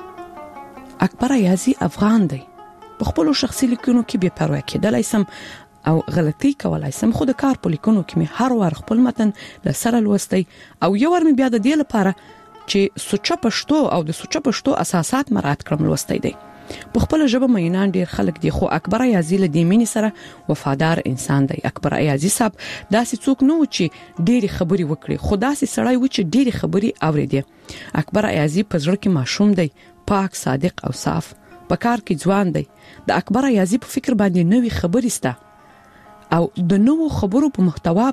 اکبر عیاضي افغان دی په خپلو شخصي لیکنو کې بې پروا کېدلی سم او غلطي کولای سم خو د کار په لیکنو کې مې هر وار خپل متن له سره لوستی او یو وار مې بیا د دې لپاره چې سوچه پښتو او د سوچه پښتو اساسات مراعات کړم لوستی دی په خپل ژبه مینان ډیر خلک دي خو اکبر عیاضي له دې مینې سره وفادار انسان دی اکبر عیاضي صاحب داسې څوک نه و چې ډېرې خبرې وکړي خو داسې سړی و چې ډېرې خبرې اورېدې اکبر عیاضي په زړه کې ماشوم دی پاک صادق او صاف په کار کې ځوان دی د اکبر عیاضي په فکر باندې نوې خبرې سته او د نوو خبرو په محتوا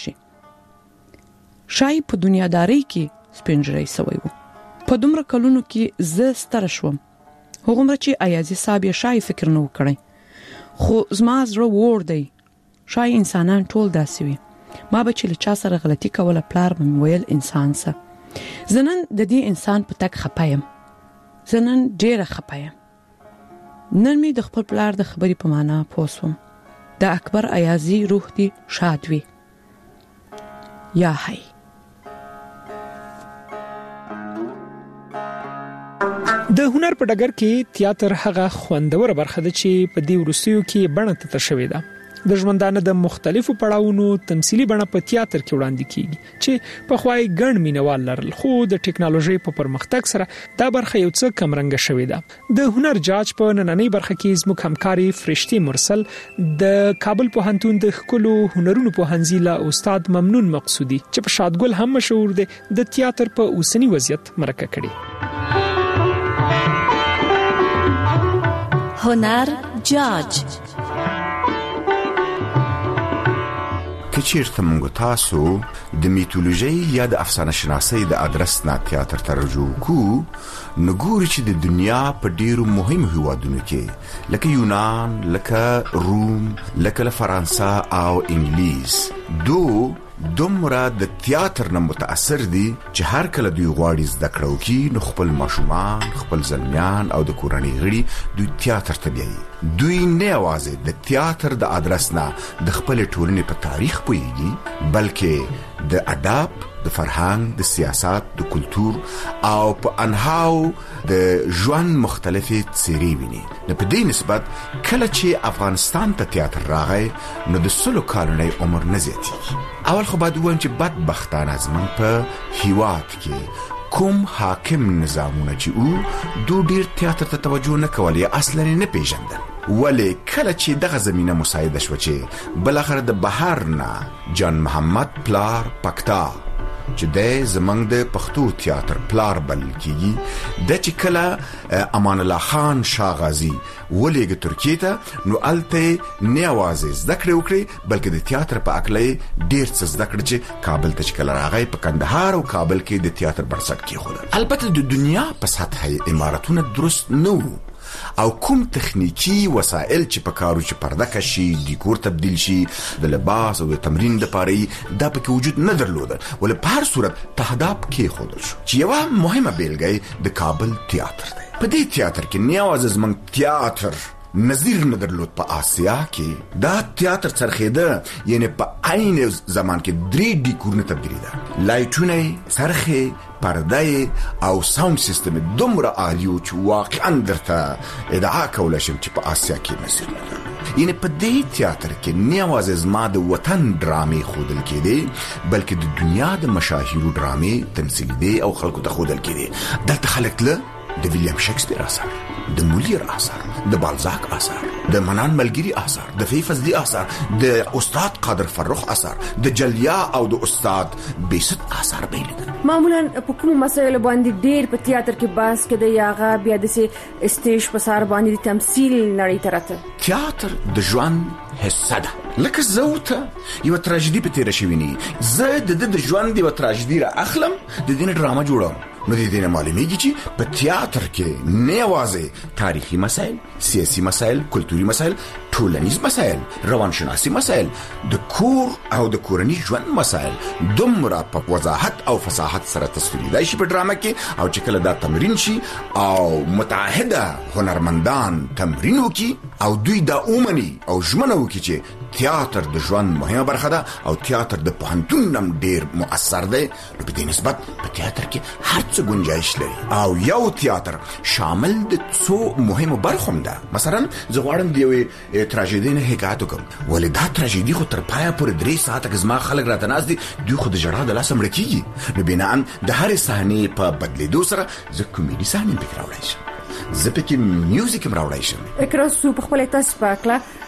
پوهیږي شای په دنیادارۍ کې سپینجری سوی و په دومره کلونو کې زه ستره شوم هغومره چې ایازي صاحب یې شای فکر نه وکړي خو زما زړه وور دی شای انسانان ټول داسې وي ما به چې له چا سره غلطي کوله پلار مې ویل انسان څه زنن د دې انسان په تک خپایم زنن ډیره خپایم نن مې د خپل پلار د خبرې په معنا پوسوم د اکبر ایازي روح دی شاد وي یا هی د هنر په ډګر کې تیاتر هغه خوندور برخه ده چې په دې وروستیو کې بڼه ته شوې ده د ژوندانه د مختلفو پړاوونو تمثيلي بڼه په تیاتر کې وړاندې کیږي چې په خوای ګڼ مینوال لرل خو د ټکنالوژي په پرمختګ سره دا برخه یو څه کم رنګ شوې ده د هنر جاج په نننۍ برخه کې زموږ همکاري فرشتي مرسل د کابل پوهنتون د خلکو هنرونو پوهنځي لا استاد ممنون مقصودی چې په شادګل هم مشهور دي د تیاتر په اوسنی وضعیت مرکه کړي هنر جاج که چیرته موږ تاسو د میتولوژي یا د افسانه شناسۍ د ادرس نه تیاتر ته رجوع کو نو ګوري چې د دنیا په ډیرو مهمو هیوادونو کې لکه یونان لکه روم لکه فرانسه او انګلیس دومره د تیاتر نه متاثر دي چې هر کله دوی غواړي زده کړو کې نو خپل ماشومان خپل زلمیان او د کورنۍ غړي دوی تیاتر ته بیایي دوی نه یوازې د تیاتر د ادرس نه د خپل ټولنې په تاریخ پوهیږي بلکې د ادب د فرهنګ د سیاست د کلچر او په انهاو د ژوند مختلفي څیرې ویني نو په دې نسبت کله چې افغانستان ته تیاتر راغی نو د 100 کالونی عمر نه زیاتېږي اول خو باید ووایم چې بدبختانه زموږ په هیواد کې کوم حاکم نظامونه چې دو ډیر تیاتر ته توجه نه کولای اصلا نه پیژندل ولی کله چې دغه زمينه مساعده شو چې بل اخر د بهر نه جان محمد پلار پکتا چې د زمنګ د پښتو تیاتر پلار بل کیږي د چې کله امان الله خان شاه غازی ولېګ ترکیه ته نو الته نیوازه زده وکړي بلکې د تیاتر په اکلې ډیر څه زده کړ چې کابل ته کله راغی په کندهار او کابل کې د تیاتر بنسټ کېښود البته د دنیا په سطح اماراتونه درست نو او کوم تخنیکی وسایل چې په کارو چې پرده کشي ډیکور تبدیل شي د لباس او د تمرین لپاره دا پکې وجود نه درلود ول په هر صورت تهداب کې خودل شو چې یو مهمه بیلګه د کابل تیاتر دی په دې تیاتر کې نیاز زمنګ تیاتر نظیر نه درلود په آسیا کې دا تیاتر څرخیده یعنی په عین زمان کې 3 ډیکورونه تبدیل ده لایټونه سرخه پرده او ساوند سیستم دومره عالیو چې واقعا درته ادعا کولای شم چې په آسیا کې نظیر نه ده یعنی په دې تیاتر کې نیاز زما د وطن ډرامې خودل کېدي بلکې د دنیا د مشاهیرو ډرامې تمثیل دي او خلکو ته خودل کېدي دلته خلک له د ویلیام شکسپیر اثر د مولیر اثر د بالزاک اثر د منان ملګری اثر د فی فضلی اثر د استاد قادر فرخ اثر د جلیا او د استاد بیست اثر بیلیدل معمولا په کوم مسایلو باندې ډیر په تیاتر کې باس کده یاغه بیا د سټیج په سار باندې تمثيل نړۍ ترته تیاتر د ژوند حصہ ده لکه زوته یو تراژیدي په تیر شویني زه د ژوند یو تراژیدي را اخلم د دې ډرامه جوړم نو دې نه معلومیږي چې په تیاتر کې نه یوازې تاریخي مسایل سیاسي مسایل کلتوري مسایل ټولنیز مسایل روانشناسي مسایل د کور او د کورنۍ ژوند مسایل دومره په وضاحت او فصاحت سره تصویرېدای شي په ډرامه کې او چې کله دا تمرین شي او متعهده هنرمندان تمرین وکړي او دوی دا اومني او ژمنه وکړي چې تیاتر د ژوند مهمه برخه ده او تیاتر د پوهنتون نم ډیر مؤثر دی نو په دې نسبت په تیاتر کې هر څه گنجائش لري او یو تیاتر شامل د څو مهمو برخو ده مثلا زه غواړم د یو تراژیدي نه حکایت وکم ولې دا تراژیدي خو تر پایه پورې 3 ساعته زما خلک راته ناز دي دوی خو د جړا د لاس مړ کیږي نو بنا د هر صحنې په بدلیدو سره زه کومېدي صحنې فکر راوړای شم زه پکې میوزیک راوړای شم اکراسو په خپل تاسو پاکله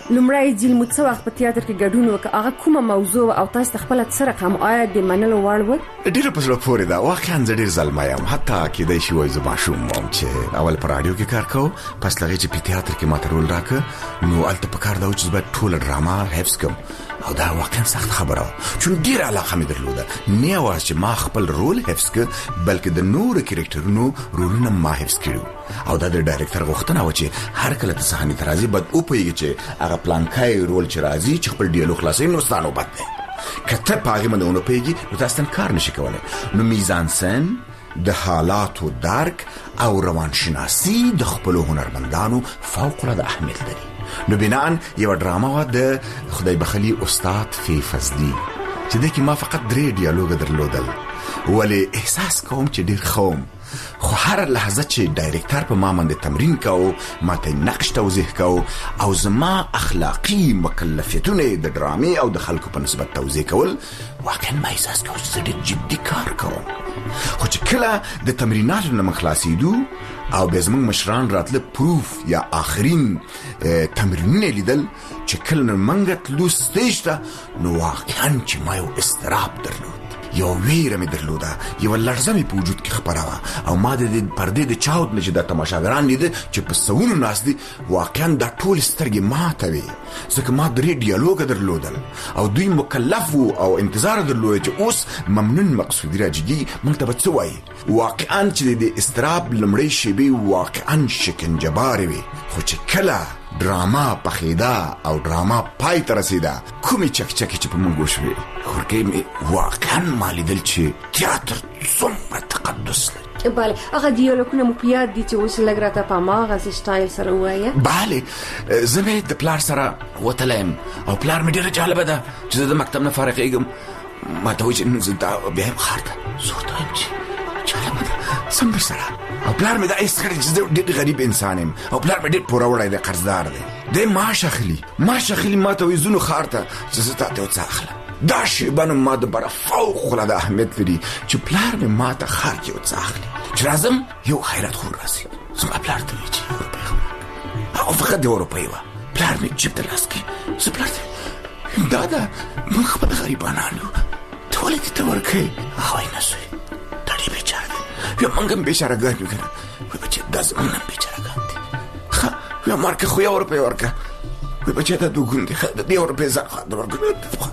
لومړی ځل مو څو وخت په تیاتر کې ګډون وکړ هغه کومه موضوع او تاسو خپل سره کوم آیا د منلو وړ و ډیره په زړه پورې دا واقعا ډیر زلمه یم حتی کې د شی وای زما شوم چې اول پر رادیو کې کار کوم پس لغه چې په تیاتر کې ماته رول راکړ نو الته په کار دا چې زما ټول ډراما حفظ کوم او دا واقعا سخت خبره چې ډیر علاقه مې درلوده نه واس چې ما خپل رول حفظ ک بلکې د نور کریکټرونو رولونه ما حفظ کړو او دا د ډایرکټر غوښتنه و چې هر کله ته صحنه ترازی بد او پویږي چې هغه پلانکای رول چې راځي چې خپل ډیالوګ خلاصې نو ستانو بد نه کته پاګه مده نو پیږي نو تاسو کار نشي کولای نو میزان سن د حالاتو درک او روانشناسی د خپل هنرمندانو فوق العاده اهمیت لري نو بنان یو ډراما و د خدای بخلی استاد فی فضلی چې د کی ما فقط 3 ډیالوګ درلودل ولی احساس کوم چې ډیر خوم خو هر لحظه چې ډایرکټر په ما باندې تمرین کاو ماته نقش توضیح کاو او زما اخلاقی مکلفیتونه د ډرامې او د خلکو په نسبت توضیح کول واقعا ما احساس کوم چې ډیر جدي کار کوم خو چې کله د تمریناتو نه مخلاصیدو او به زمونږ مشران راتله پروف یا آخرین تمرینونه لیدل چې کله منګه تلو سټیج ته نو واقعا چې ما یو استراب درلود یو ویره مې درلوده یو لړزه مې په وجود کې خبره او ما د پردې د چاود نه چې د تماشاګران لیده چې په سونو ناس دي واقعا دا ټول سترګې ماته وي ځکه ما 3 ډیالوګ درلودل او دوی مکلف او انتظار درلود چې اوس ممنون مقصودی راځي موږ ته څه وایي واقعا چې د استراب لمړی شی به واقعا شکنجبار وي خو چې کله ډراما پخیدا او ډراما پای ته رسیدا کومي چکچکی چې په موږ وشوي خورګې مې واقعا مالیدل چې تیاتر څومره تقدس لري بله هغه دیالوګونه مو پیاد دي چې اوس لګراته په ماغه سټایل سره وایي بله زمې د پلار سره وتلم او پلار مې ډیره جالب ده چې د مکتب نه فارغېږم ما ته وایي چې نن زه بیا خارته زه ته وایم چې جالب ده سم سره او پلار مې دا ایستکړی چې ډېر غریب انسان یم او پلار مې ډېر پوره وړی دی قرضدار دی دی معاش اخلي ما ته وایي ځو نو ښار ته چې زه تا ته یو څه اخلم دا شیبه نو ما دپاره فوق العاده اهمیت لري چې پلار مې ما ته ښار کې یو څه اخلي چې راځم یو خیرات خور راځي زما پلار ته وایي چې اروپۍ خبره او فقط د اروپۍ وه پلار مې جیب ته لاس کړي زه پلار ته دا ده موږ خپل غریبانان یو ته ولې دې ته ورکوې هغه وایي نه زوی دا ډېر بیچاره دی یا موږ هم بیچارهګان یو که نه وایي بچې دا زموږ نه هم بیچارهګان دي ښه یا مارکه خو یو روپۍ ورکړه وایي بچې دا دوګون دی ښه د دې روپۍ ځان خواته ورکړه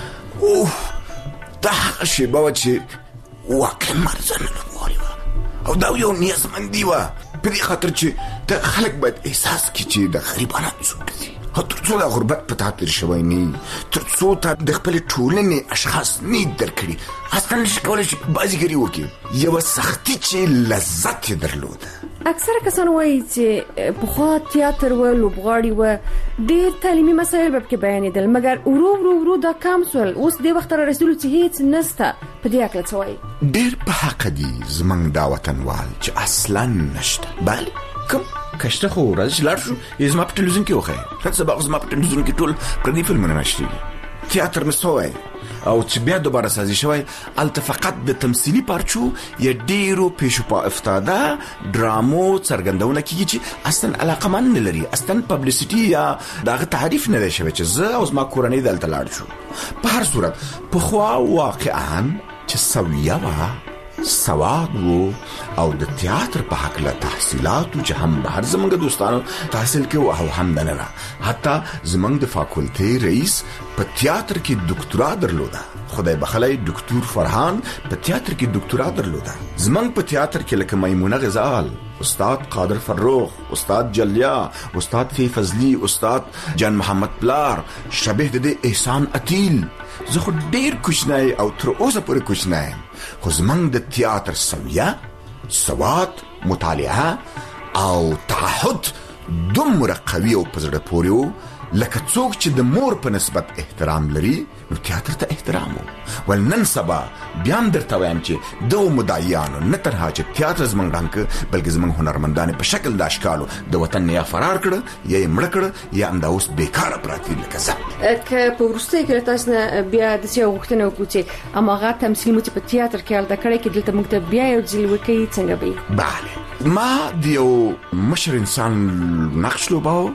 اوه دا هغه شیبه وه چې واقعا مرزنه لوبغاړې وه او دا یو نیازمندي وه په دې خاطر چې د خلک باید احساس کړي چې د غریبانو څوک دي تر څو د غربت په تا تېر شوی نه تر څو تا د خپلې ټولنې اشخاص نه درکړي اصلا نشي کولی چې بازیګري وکړي یوه سختي چې لذت یې درلوده اکثره کسان وایي چې پخوا تیاتر و لوبغاړي و ډېر تعلیمي مسایل به پکې بیانېدل مګر ورو دا کم سول اوس دې وخت را رسېدلو چې هیڅ نسته په دې هکله څه وایي ډېر په حقه دي زموږ دا وطنوال چې اصلا نشته بله کوم کشته خو راځي چې لاړ شو زما په ټلویزیون کې وښیه نن سبا زما په ټلویزیون کې ټول پردي فلمونه نشرېږي تیاتر مې سوی او چې بیا دوباره سازي شوی الته فقط د تمثیلي پارچو یا ډیرو پیشوپا افتاده ډرامو څرګندونه کیږي چې اصلا علاقمند نه لري اصلا پبلیسټي یا دغه تعریف نه دی شوی چې زه او زما کورنۍ دلته لاړ شو په هر صورت پخوا واقعا چې سویه وه سواد وو او د تیاتر په حقله تحصیلاتو چې هم بهر زمونږ دوستانو تحصیل کوي او هم دننه حتی زمونږ د فاکولټي رئیس په تیاتر کې دکتورا درلوده خدای بخلی دکتور فرحان په تیاتر کې دکتورا درلوده زمونږ په تیاتر کې لکه میمونه غزال استاد قادر فروخ استاد جلیا استاد فی فضلی استاد جان محمد پلار شبیه د احسان عتیل زه خو ډیر کوچنی او تر اوسه پورې کوچنی خو زمونږ د تیاتر سویه سواد مطالعه او تعهد دومره قوي او په زړه پورې و لکه څوک چې د مور په نسبت احترام لري نو تیاتر ته احترام و ول نن سبا بیا هم درته وایم چې دغو مدعیانو نه تنها چې تیاتر زموږ ړنګ کړ بلکې زموږ هنرمندان په شکل د اشکالو د وطن نه یا فرار کړه یا یې مړه کړه یا همدا اوس بیکاره پراته دي لکه زه که په وروستیو کې له تاسو نه بیا داسې یوه غوښتنه وکړو چې هماغه تمثیل مو چې په تیاتر کې هلته کړی کې دلته موږ ته بیا یو ځل وکړي څنګه به بله ما د یو مشر انسان نقش لوباو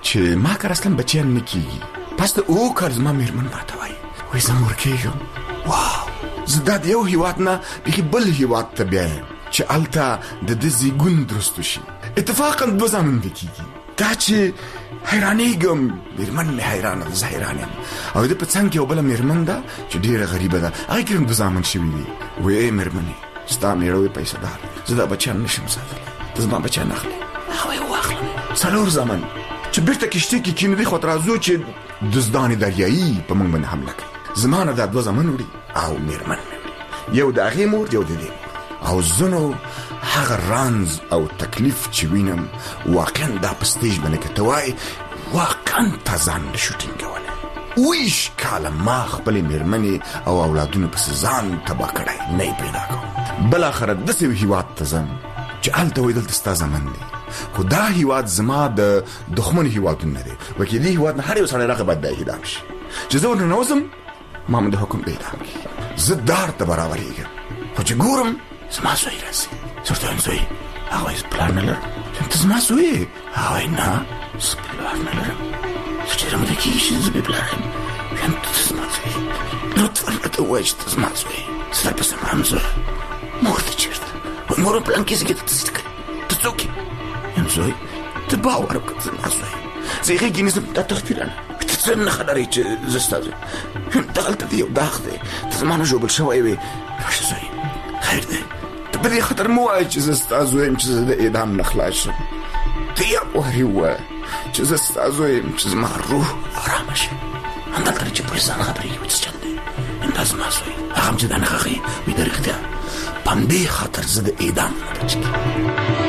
چې ما کار اصلا بچیان نه کیږي پس ته او کار زما میرمن راته وایي وای زه مور کېږم واو زه دا د یو هیواد نه بیخي بل هیواد ته بیایم چې هلته د ده زیږون درست وشي اتفاقا 2 زامن به کېږي دا چې حیرانېږم میرمن مې حیرانه ده زه حیران یم او د په څنګ کې یو بله میرمن ده چې ډېره غریبه ده هغې کې هم 2 زامن شوي دي وایي ای میرمنې ستا میړه وایي پیسه دار زه دا بچیان نشم ساتلی ته زما بچیان اخلې هغه وایي واخله 4 زامن چې بېرته کښتۍ کې کینې دې خواته راځو چې دزدانې دریایي په موږ باندې حمله کوي زما نه دا 2 زامن وړي او میرمن مې وړي یو د هغې مور یو د دې او زه نو هغه رانز او تکلیف چې وینم واقعا دا په سټیج باندې که ته وایې واقعا تا ځان نه شو ټینګولی 20 کاله ما خپلې میرمنې او اولادونو پسې ځان تباه کړی نه یې پیدا کوم بالاخره داسې هیواد ته ځم چې هلته وایي دلته ستا زمن دی خو دا هیواد زما د دښمن هیوادونه نه دی وایي چې دې هیواد نه هر یو سړی راغی باید دا اعدام شي چې زه ورننوځم ما باندې حکم د اعدام کېږي زه دار ته برابرېږم خو چې ګورم زما زوی راځي زه ورته وایم زوی هغه وایي زه پلار نه لرم ته زما زوی یې هغه وایي نه زه پلار نه لرم زه ډېره موده کېږي چې زه بې پلاره یم وایم ته زما زوی لطفا راته ووایه چې ته زما زوی یې زه درپسې مرم زه مور ته چېرته وایي مور په پلان کې زه کې ته څه کوې ته څوک یې یم زوی ته باور وکړه ته زما زوی یې زه یې غېږې نیسم دا تخفیرانه ته څه نښه لرې چې زه ستا زوی یم دغلته دی یو داغ دی ته زما نه ژوبل شوی وې راشه زوی خیر دی ته په دې خطر مه وایه چې زه ستا زوی یم چې زه د اعدام نه خلاص شم ته یې وهرې ووایه چې زه ستا زوی یم چې زما روح ارامه شي همدلته چې پولیسان خبرېږي څه چل دی دا زما زوی هغه هم چې دا نښه ښیي وایي د رښتیا په همدې خاطر زه د اعدام نه بچ کېږم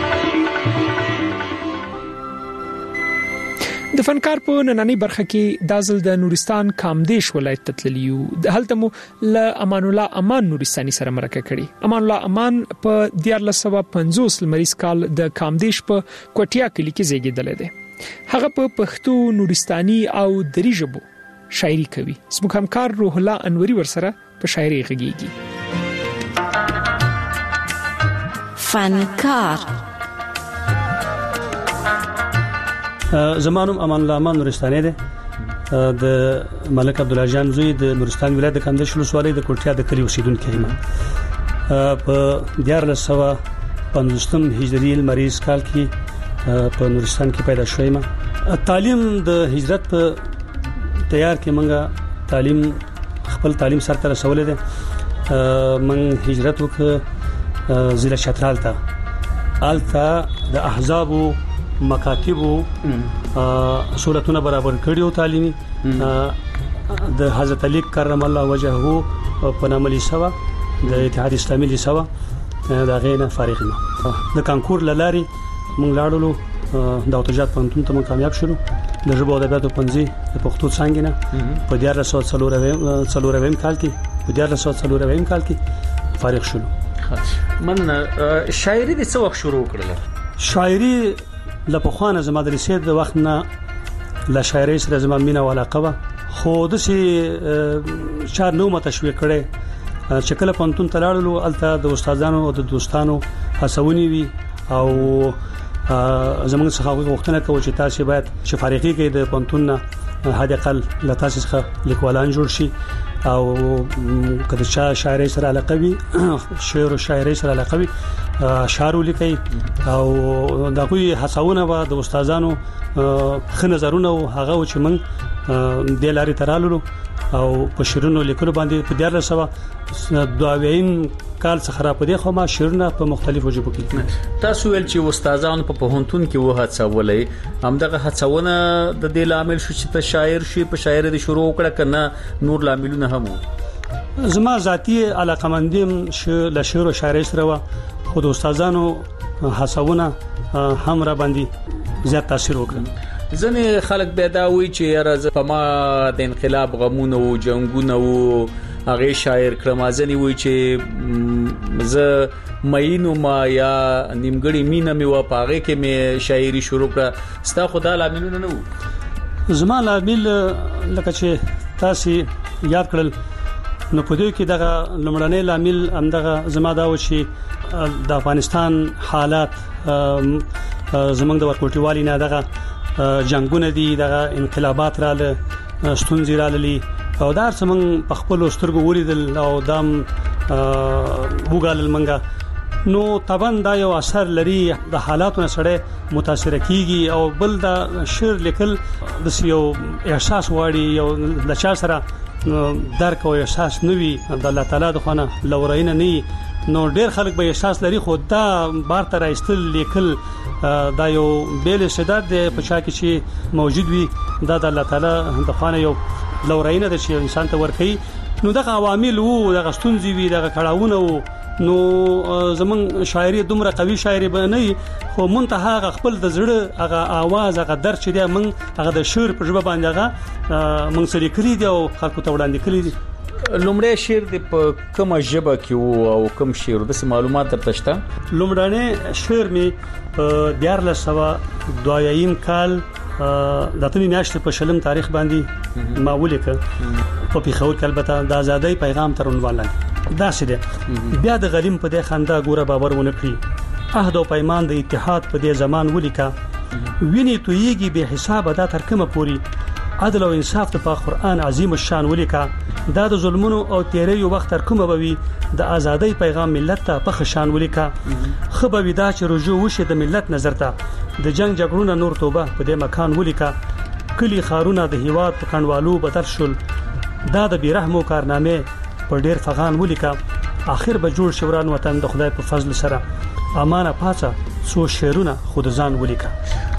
د فنکار په نننۍ برخه کې د ځل د نورستان کامدیش ولایت ته تللی یو د هلته مو ل امان الله امان نورستاني سره مرکه کړي امان الله امان په 1950 لمریز کال د کامدیش په کوټیا کلی کې زیږیدل دی هغه په پښتو نورستاني او دری ژبو شاعري کوي زموږ همکار روح الله انوري ورسره په شاعري غږیږي فنکار زمانم امان الله امان نورستاني ده د ملک عبد الله جان زوی د نورستان ولایت د کامدیش ولسوالۍ د کوټیا د کلی اوسیدونکو یم په 1950 هجري مریض کال کې په نورستان کې پیدا شوم تعلیم د هجرت په تیار کې منګه تعلیم خپل تعلیم سره تر رسولې ده من هجرت وکړ ضلع چترال ته التا د احزاب مکاتب سہولتونه برابر کړیو تعلیمي د حضرت علی کرم الله وجهه په نامه لیسوا د اتحاد اسلامي لیسوا دا غینه فارغ نه د کانکور لاري مونږ لاړو د اوتجات پنتون ته مونږ کامیاب شولو د ژبه او ادبیاتو پنځه د پښتو څنګه نه په 1940 کال کې په 1940 کال کې فارغ شولو من شاعري د څو وخت شروع کړل شاعري لپخوانه زما د لیسې د وخت نه لا شاعري سره زما مینا علاقه و خو د سي چار نو متشوي کړي چې کله پنتون تلاړلو الته د استادانو او د دوستانو هڅونی وي او زمونږ څخه وختونه کوي چې تاسو باید چې فارغي کې د پنتون نه هدا قل لا تاسو څخه لیکوالان جوړ شي او کله چې شاعري سره علاقه وي شعر او شاعري سره علاقه وي اشعار لیکي او دا کوئی هڅونه و د استادانو خ نظرونه او هغه چې من د لاري ترالو او په شیرونو لیکلو باندې په 1922 کال څخه را پدې خو ما شیرونه په مختلفو ژبو کې تاسو ول چې استادانو په پوهنتون کې و هڅولې همدغه هڅونه د دې لامل شو چې ته شاعر شې په شاعري د شروع وکړه کنه نور لاملونه هم زما ذاتی علاقمندیم له شعر او شاعري سره خو د استادانو هڅونه هم را باندې زیات تاثیر وکړ ځنې خلک به دا وایي چې یاره په ما د انقلاب غمونه او جنگونه او هغه شاعر کړم ځنې وایي چې زه مینو ما یا نیمګړی مینه مې و پاغه کې مې شاعري شروع کړه ستا خدای لاملونه نه وو زما لامل لکه چې تاسو یاد کړل نو په دې کې دغه لمړنۍ لامل همدغه زما دا و چې د افغانستان حالات زمونږ د ورکوټي والی نه دغه جنگونه دي دغه انقلابات رااله ستونزې رااله او دا څنګه په خپل سترګو ولیدل او دام وګالل منګه نو طبعا دا یو اثر لري د حالاتونو سره متاثر کیږي او بل دا شعر لیکل د یو احساس واړي یو لچا سره درک او احساس نوي د الله تعالی د خوانه لورینه نه نو ډیر خلک به احساس لري خو دا بار تر ایستل لیکل دا یو بیل شدت د پچا کې شي موجود وي دا د الله تعالی د خوانه یو لورینه د شي انسان ته ورکي نو دغه عوامل وو دغه ستونزې وي دغه کړهونه وو نو زمون شاعري دومره قوي شاعري بنئ خو منتها خپل د زړه هغه आवाज هغه درد چې دی من هغه د شعر په ژبه باندې هغه من سری کړی دی او خلکو ته وړاندې کړی دی لومړی شعر د په کومه ژبه کې وو او کوم شعر د معلومات ترته شته لومړی شعر می 1402 کال د تنې میاشتې په شلم تاریخ باندې ما ولیکه په پیښور کې البته د آزادۍ پیغام تر عنوان لاندې دا څه دی بیا د غلیم په دې خندا ګوره باور ونه کړی عهد او پیمان د اتحاد په دې زمان ولیکا ویني تویږي به حساب ادا تر کومه پوری عدل او انصاف ته په قران عظیم الشان ولیکا دا د ظلمونو او تیرې یو وخت تر کومه بوي د آزادۍ پیغام ملت ته په خشان ولیکا خبر ودا چې رجوع وشي د ملت نظر ته د جنگ جګړو نور توبه په دې مکان ولیکا کلی خارونه د هیواد په کڼوالو بدل شول دا د بیرحمو کارنامه په ډیر فغان ولیکا اخر به جوړ شوران وطن د خدای په فضل سره امانه پاتہ سو شعرونه خود ځان ولیکا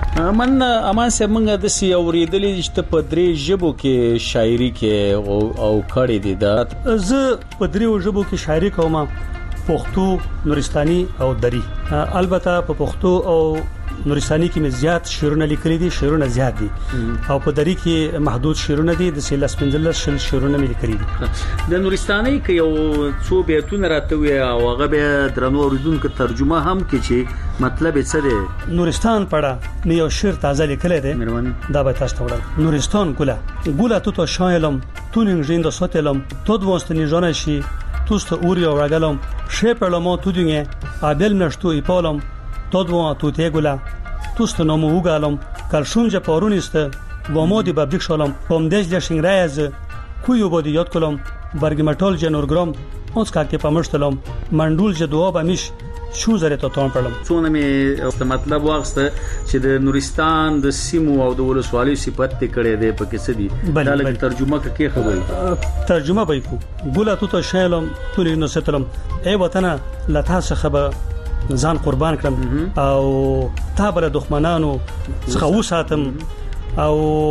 من امان سه منګه د سی اوریدلې چې په درې ژبو کې شاعري کې او کړې دي دا زه په درې ژبو کې شاعري کوم پښتو نورستاني او دری البته په پښتو او نورستاني کې مې زیات شعرونه لیکلي دي شعرونه زیات دي او په دری کې محدود شعرونه دي د سیلاس پنځل شعرونه مې لیکلي دي د نورستاني کې یو څو بیتونه راته وي او هغه به درنو اوریدونکو ترجمه هم کې چې مطلب یې څه دی نورستان پړه مې یو شعر تازه لیکلی دی دا به تاسو ته وړم نورستان ګولا تو شایلم تو نینجیند سوتلم تو دوستنی جانشی توست اوریا وگلم شپلم تو دنیا عبل نشتو ایپالم تدوان تو تیگولا توست نامو وگالم کلشونج پارونیست و مادی ببریک شالم پامدش لشین رایز کویو بادی یاد کلم برگمتال جنورگرام آنس که پامشتلم مندول جدوا بمیش شو زره ته تون پړم څونه می مطلب واغسته چې د نورستان د سیمو او د ولسوالۍ صفات کړي دی په کې څه دي دا لږ ترجمه کې خبري ترجمه به کو ګولا تو شالم تولې نو ستلم ای وطن لته خبر ځان قربان کړم او تابل دښمنانو څخه وساتم او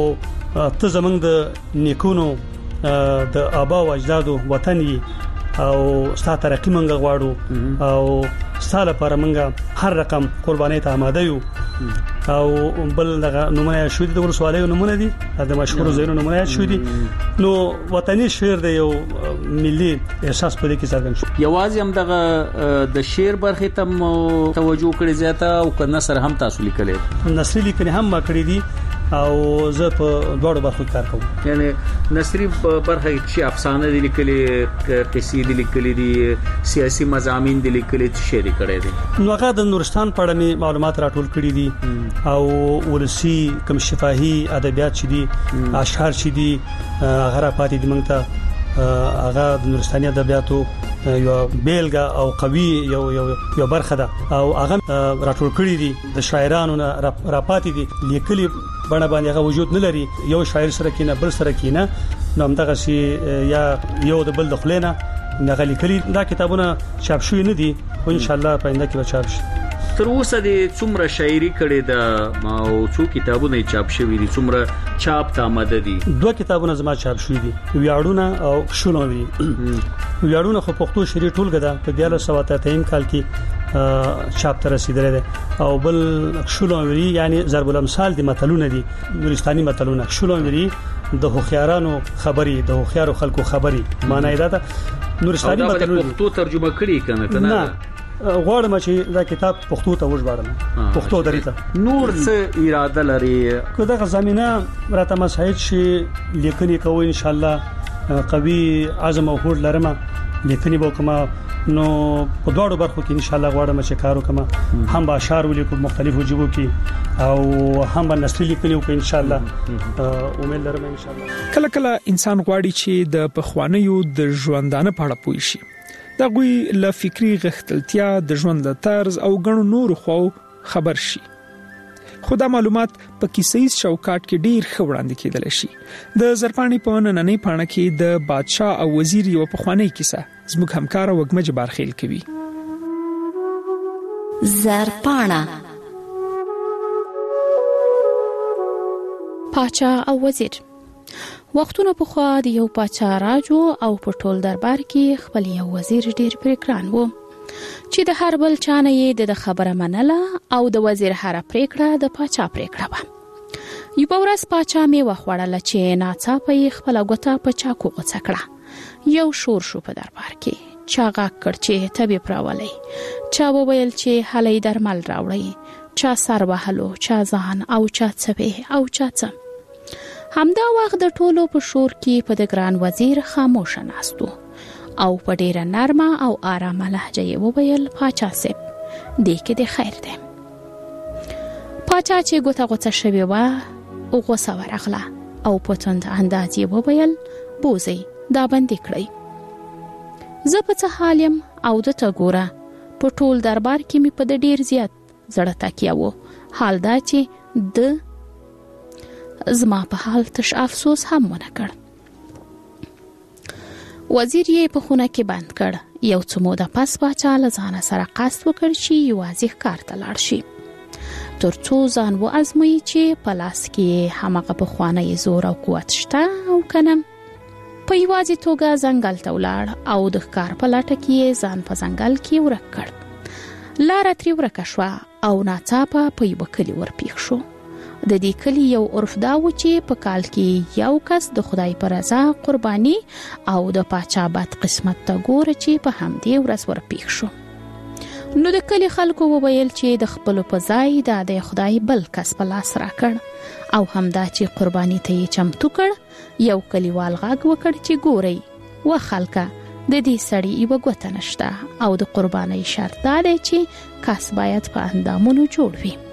ته زمنګ د نیکونو د آبا او اجدادو وطني او ستاسو ترقی منګ غواړو او ستاسو لپاره منګ هر رقم قرباني ته آماده یو او بل دغه نمونه شو دي د ورسوالۍ نمونه دي د مشهور زینو نمونه شو دي نو وطني شعر دی یو ملي احساس په دې کې څرګند شو یوازې هم دغه د شعر برخه ته توجه کړی زیاته او کنه سره هم تاسو لیکلې نثري لیکنې هم ما کړې دي او زه په دوړو برخو کار کوم یعنی نثري برخه چې افسانه دي لیکلې قصیدې لیکلې دي سیاسي مضامین دي لیکلې شعر کړي دي نو هغه د نورستان په اړه معلومات راټول کړي دي او ولسی کوم شفاهي ادبیات چې دي اشعار چې دي هغه پاتې دي موږ ته هغه د نورستاني ادبیاتو یو بیلګه او قوي یو برخه ده او هغه راټول کړي دي د شاعرانو را پاتې دي لیکلي بڼه باندې هغه وجود نه لري یو شاعر سره کینه بل سره کینه نو همدغه شی یا یو د بل د خلینه نه لیکلي دا کتابونه چاپ شوي نه دي او ان شاء الله په آینده کې به چاپ شي تر اوسه د څومره شاعري کړي دا او څو کتابونه چاپ شوي دي څومره چاپ ته آماده دي دوه کتابونه زما چاپ شوي دي ویاړونه او شولوي ویاړونه خو پښتو شعري ټولګه ده په 1983 کال کې چاپ تر رسیدلې او بل شولوي یعنی ضرب الامثال دي متلونه دي نورستاني متلونه شولوي د هوخيارانو خبري د هوخيارو خلکو خبري معنی دا نورستاني متلونه پښتو ترجمه کړي کنه غواړم چې دا کتاب پښتو ته وژباړم پښتو دریته نور څه اراده لري کله دا زمينه راته مساعد شي لیکنې کوي ان شاء الله قوي عزم او هوډ لرم لیکنې به کومه نو په دواړو برخو کې ان شاء الله غواړم چې کار وکم هم به اشعار ولیکم مختلفو ژبو کې او هم به نثر لیکلو کې ان شاء الله امید لرم ان شاء الله. کله کله انسان غواړي چې د پخوانیو د ژوندانه په اړه پوه شي. دا غوي له فکری غښتلتیا د ژوند له طرز او غنو نور خو خبر شي. خدا معلومات په کیسې شوکات کې ډیر خوړاندې کېدل شي. د زرپانی په نننۍ پاڼه کې د بادشاه او وزیر یو پخوانی کیسه زموږ همکار وګمج بارخیل کوي. زرپاڼه پاچا او وزیر. وختونه په خوا د یو پاچا راجو او په ټول دربار کې خپل یو وزیر ډیر پریکران وو چې د هر بل چانه یې د خبره منله او د وزیر هر پریکړه د پاچا پریکړه و. یو ورځ پاچا می وخوړل چې ناڅاپه یې خپل غوټه په چاکو غوڅ کړه. یو شور شو په دربار کې. چا غاک کړ چې طبي پراولي. چا وویل چې هلې درمل راوړي. چا سر وهلو، چا ځان او چا څه او چا څه. همدا وخت د ټولو په شور کې په د ګران وزیر خاموش ناستو او په ډیره نرمه او آرامه لهجه یې وویل پاچا صاحب دې کې د خیر دی. پاچا چې ګوته غوڅه شوی و او غوسه ورغله او په تند انداز یې وویل بوزي دا بندي کړئ. زه په څه حال یم او د ته ګوره په ټول دربار کې می په ډیر زیات زړه تکیه وو. حال دا چې د زما په حال تش افسوس هم ونه کړ. وزیر یې په خونه کې بند کړ. یو څه موده پس پاچا له ځان سره قصد وکړ چې یوازې ښکار ته لاړ شي ترڅو ځان وازموي چې په لاس کې همغه پخوانی زور او قوت شته او کنه. په یوازې توګه ځنګل ته ولاړ او د ښکار په لټه کې ځان په ځنګل کې ورک کړ. لاره ترې ورکه شوه او ناڅاپه په یوه کلي ورپېښ شو. د دې کلی یو عرف دا و چې په کال کې یو کس د خدای پر رضا قرباني او د پاچا بد قسمت ته ګوره چې په همدې ورځ ورپېښ شو. نو د کلی خلکو وویل چې د خپل په ځای د خدای بل کس په لاس راکړ او همدا چې قرباني ته یې چمتو کړ. یو کلیوال غږ وکړ چې ګورئ و خلکه د دې سړي یو ګوته نشته او د قرباني شرط دا دی چې کس باید په اندامونو جوړ وي.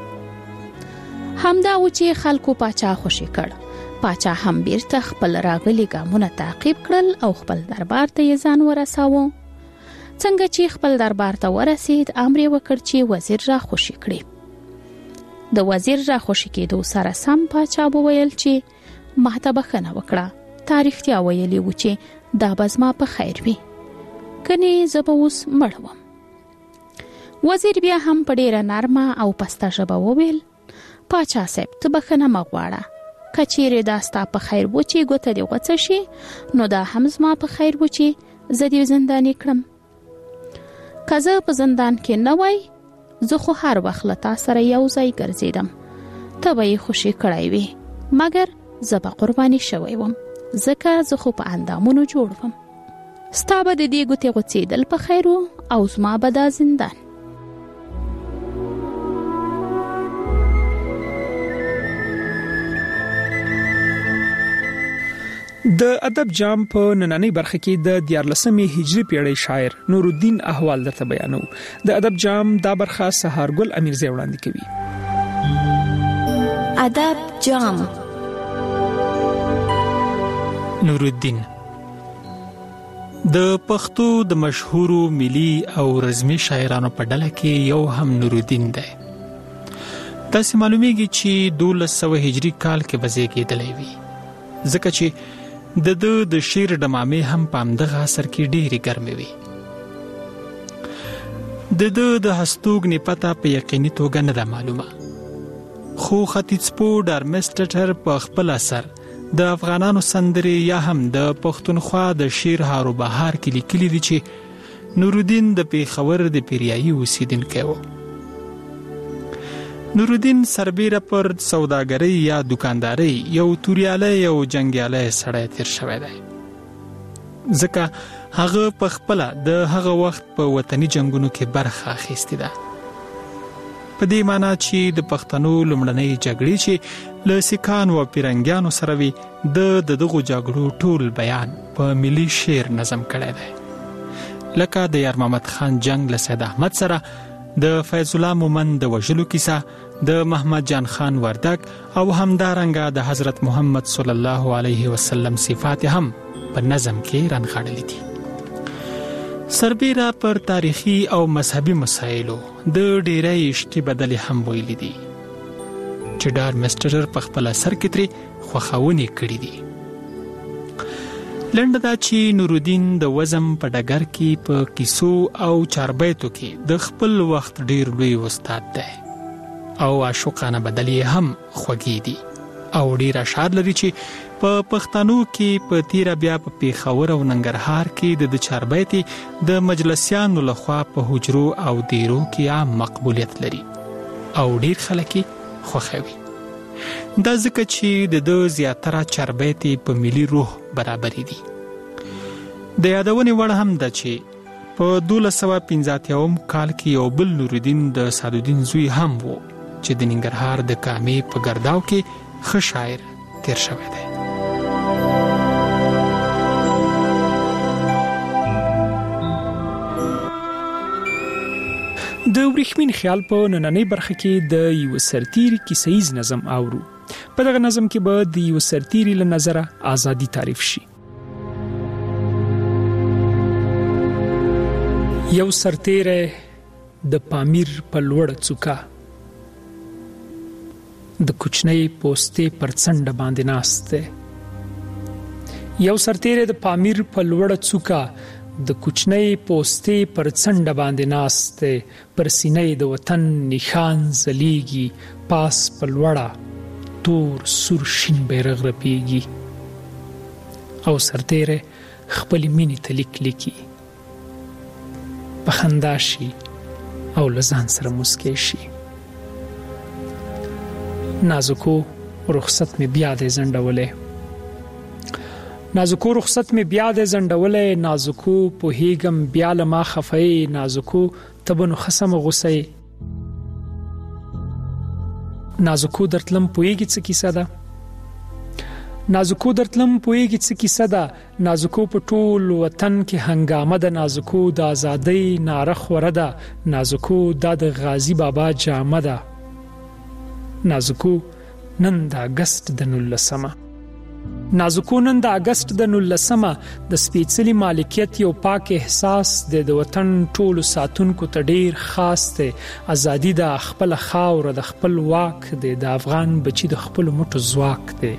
همدا و چې خلکو پاچا خوشی کړ. پاچا هم بیرته خپل راغلي ګامونه تعقیب کړل او خپل دربار ته یې ځان ورساوه. څنګه چې خپل دربار ته ورسید امر یې وکړ چې وزیر را خوشی کړي. د وزیر را خوشی کېدو سره سم پاچا وویل چې ما ته بخښنه وکړه. تاریختیا ویلي و چې دا به زما په خیر وي کني زه به اوس مړ وم. وزیر بیا هم په ډیره نرمه او پسته ژبه وویل پاچا صاحب ته بخښنه مغواړه. کچېرې دا ستا په خیر و چې ګوته دې غوڅه شي نو دا هم زما په خیر و چې زه دې زنداني کړم. که زه په زندان کې نه وای زه خو هر وخت له تا سره یو ځای ګرځېدم. ته به یې خوشي کړی وي مګر زه به قرباني شوی وم ځکه زه خو په اندامونو جوړ وم. ستا به د دې ګوتې غوڅېدل په خیر و او زما به دا زندان. د ادب جام په نننۍ برخه کې د 14مې هجري پیړۍ شاعر نورالدین احوال درته بیانو. د ادب جام دا برخه سهارګل امیرزی وړاندې کوي. ادب جام. نورالدین د پښتو د مشهورو ملي او رزمي شاعرانو په ډله کې یو هم نورالدین دی. تاسو معلومیږي چې 1200 هجري کال کې وزیږیدلی وي ځکه چې د شعر ډمامې هم په همدغه عصر کې ډېرې ګرمې وي. د هستوګنې پته په یقیني توګه نه ده معلومه خو ختیځپور ډارمسټر په خپل اثر د افغانانو سندرې یا هم د پښتونخوا د شعر هارو بهار کې لیکلي دي چې نورالدین د پیښور د پیریایي اوسیدونکی و. نورالدین سربیره پر سوداګرۍ یا دکاندارۍ یو توریالی او جنگیالی سړی تیر شوی دی ځکه هغه په خپله د هغه وخت په وطني جنگونو کې برخه اخیستې ده. په دې معنی چې د پښتنو لومړنۍ جګړې چې له سیکانو او پیرنګیانو سره وي د دغو جګړو ټول بیان په ملي شعر نظم کړی دی. لکه د یار محمد خان جنگ له سید احمد سره، د فیض الله مومند د وژلو کیسه، د محمد جان خان وردک او همدارنګه د حضرت محمد صلی الله علیه وسلم صفات هم په نظم کې رانغاړلي دي. سربیره پر تاریخي او مذهبي مسایلو د ډیرې اشتي بدلې هم ویلي دي چې ډار مستر په خپل اثر کې ترې خوښونه کړې دي. لنډه دا چې نورالدین د وزم په ډګر کې په کیسو او چاربیتو کې د خپل وخت ډیر لوی استاد دی او عاشقانه بدلې هم خوږې دي او ډیر اشعار لري چې په پښتنو کې په تیر بیا په پیښور او ننګرهار کې د چاربیتي د مجلسیانو لخوا په حجرو او دیرو کې عام مقبولیت لري او ډیر خلک خوښوي. دا ځکه چې د زیاتره چاربیتي په ملي روح برابرې دي. د یادونې وړ هم ده چې په 1285 کال کې یو بل نورالدین د سعدالدین زوی هم وو چې د ننګرهار د کامې په ګرداو کې ښه شاعر تیر شوی دی. د ورېښمین خیال په نننۍ برخه کې د یو سرتیري کیسه‌ایز نظم اورو. په دغه نظم کې به د یو سرتیري له نظره ازادي تعریف شي. یو سرتیری د پامیر په لوړه څوکه د کوچنۍ پوستې پر څنډه باندې ناست دی. یو سرتیری د پامیر په لوړه څوکه د کوچنۍ پوستې پر څنډه باندې ناست دی. پر سینې د وطن نښان ځلیږي، پاس په لوړه تور سور شین بیرغ رپیږي. او سرتیری خپل مینې ته لیک لیکي، په خندا شي او له ځان سره مسکی شي. نازکو رخصت می بیا د زنډولې، نازکو رخصت می بیا د زنډولې، نازکو په هیګم بیا له ما خفای، نازکو تبنو خصم غوسه، نازکو درتلم پویږي څه کیسه ده، نازکو درتلم پویږي څه کیسه ده، نازکو په ټول وطن کې هنګامه ده، نازکو د ازادۍ ناره خوره ده، نازکو د غازی بابا جامه ده، نازکو نن د اگست د 19مه، نازکو نن د اگست د 19مه د سپېڅلي مالکیت یو پاک احساس د وطن ټولو ساتونکو ته ډیر خاص دی. ازادي د خپل خاور د خپل واک دی، د افغان بچی د خپل مټو ځواک دی.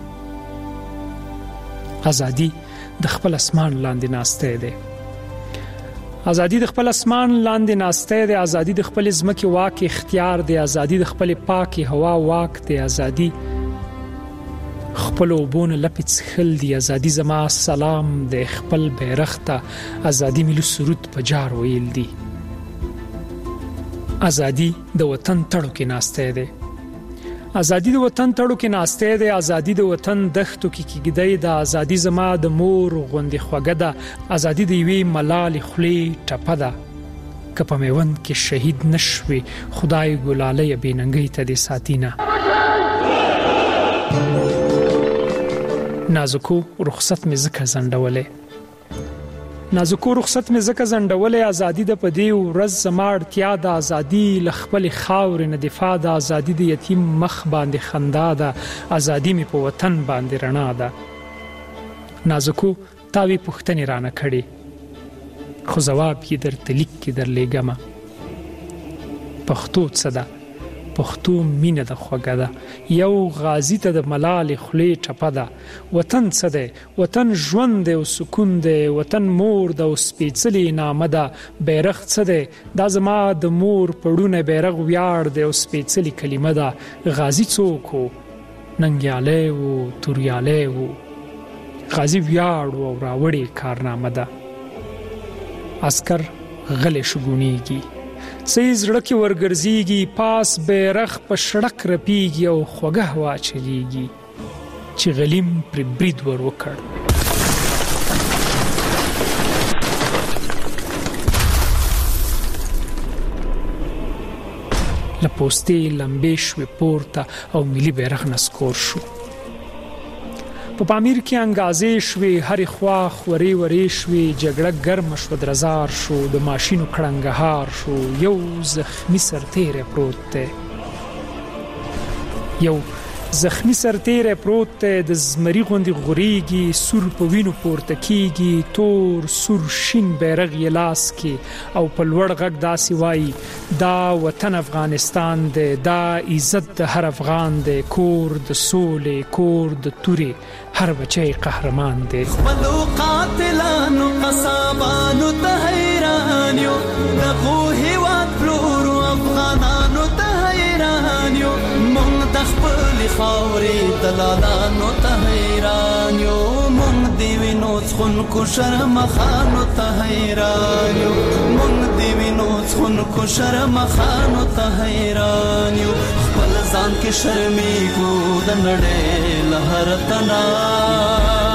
ازادي د خپل اسمان لاندې ناسته دی، ازادي د خپل اسمان لاندې ناسته دی، ازادي د خپل ځمکې واک اختیار دی، ازادي د خپل پاک هوا واک دی، ازادي خپل وبونه لپیت خل دی، ازادي زما سلام د خپل بیرغ ته، ازادي ملي سرود په جار ویل دی. ازادي د وطن تړو کې ناسته دی، ازادي د وطن تړو کې ناسته دی، ازادي د وطن دښتو کې کېږدی ده، ازادي زما د مور غوندې خوږه ده، ازادي د یوې ملالې خولې ټپه ده. که په میوند کې شهید نشوي خدای ګلاله بېننګۍ ته دې ساتینه. نازکو رخصت می زکه زنډولې، نازکو رخصت می زکه زنډولې، ازادي د پدې ورځ زما اړتیا ده، ازادي ل خپل خاور نه دفاع ده، ازادي د یتیم مخ باندې خندا ده، ازادي می په وطن باندې رڼا ده. نازکو تاوی پوښتنې رانه کړې، خو جواب یې درته لیک کې درلېږمه. پښتو څه ده؟ پښتو مینه د خوږه ده، یو غازی ته د ملالې خولې ټپه ده. وطن څه دی؟ وطن ژوند دی او سکون دی، وطن مور ده او سپېڅلې نامه ده. بیرغ څه دی؟ دا زما د مور پړونه بیرغ ویاړ دی او سپېڅلې کلمه ده. غازی څوک و؟ ننګیالی و، توریالی و، غازی ویاړ او راوړې کارنامه ده. عسکر غلی شګونیږي، څه زړه کې ورګرځيږي، پاس بیرغ په شړک رپیږي او خوږه هوا چلیږي، چې غلیم پر برید ور وکړ. لپوستې لمبې شوې پورته او ملي بیرغ نسکور شو. په پامیر کې انګازې شوې، هرې خوا خورې ورې شوې، جګړه ګرمه شوه، درزار شو، د ماشینو کړنګهار شو، یو زخمی سرتیری پروت دی، یو زخمی سرتیری پروت دی، د زمري غوندې غوریږي، سور په وینو پورته کیږي، تور سور شین بیرغ یې لاس کې او په لوړ غږ داسې وایي دا وطن افغانستان دی، دا عزت د هر افغان دی، کور د سولې، کور د تورې، هر بچی قهرمان دی. خپلو قاتلانو قصابانو ته حیران یو، دغو هیواد پلورو افغانانو ته حیران یو، مونږ د خپلې خاورې دلالانو ته حیران یو، مونږ د وینو څښونکو شرمخانو ته حیران یو، مونږ د وینو څښونکو شرمخانو ته حیران یو، خپل ځان کې شرمېږو د نړۍ له هر تنا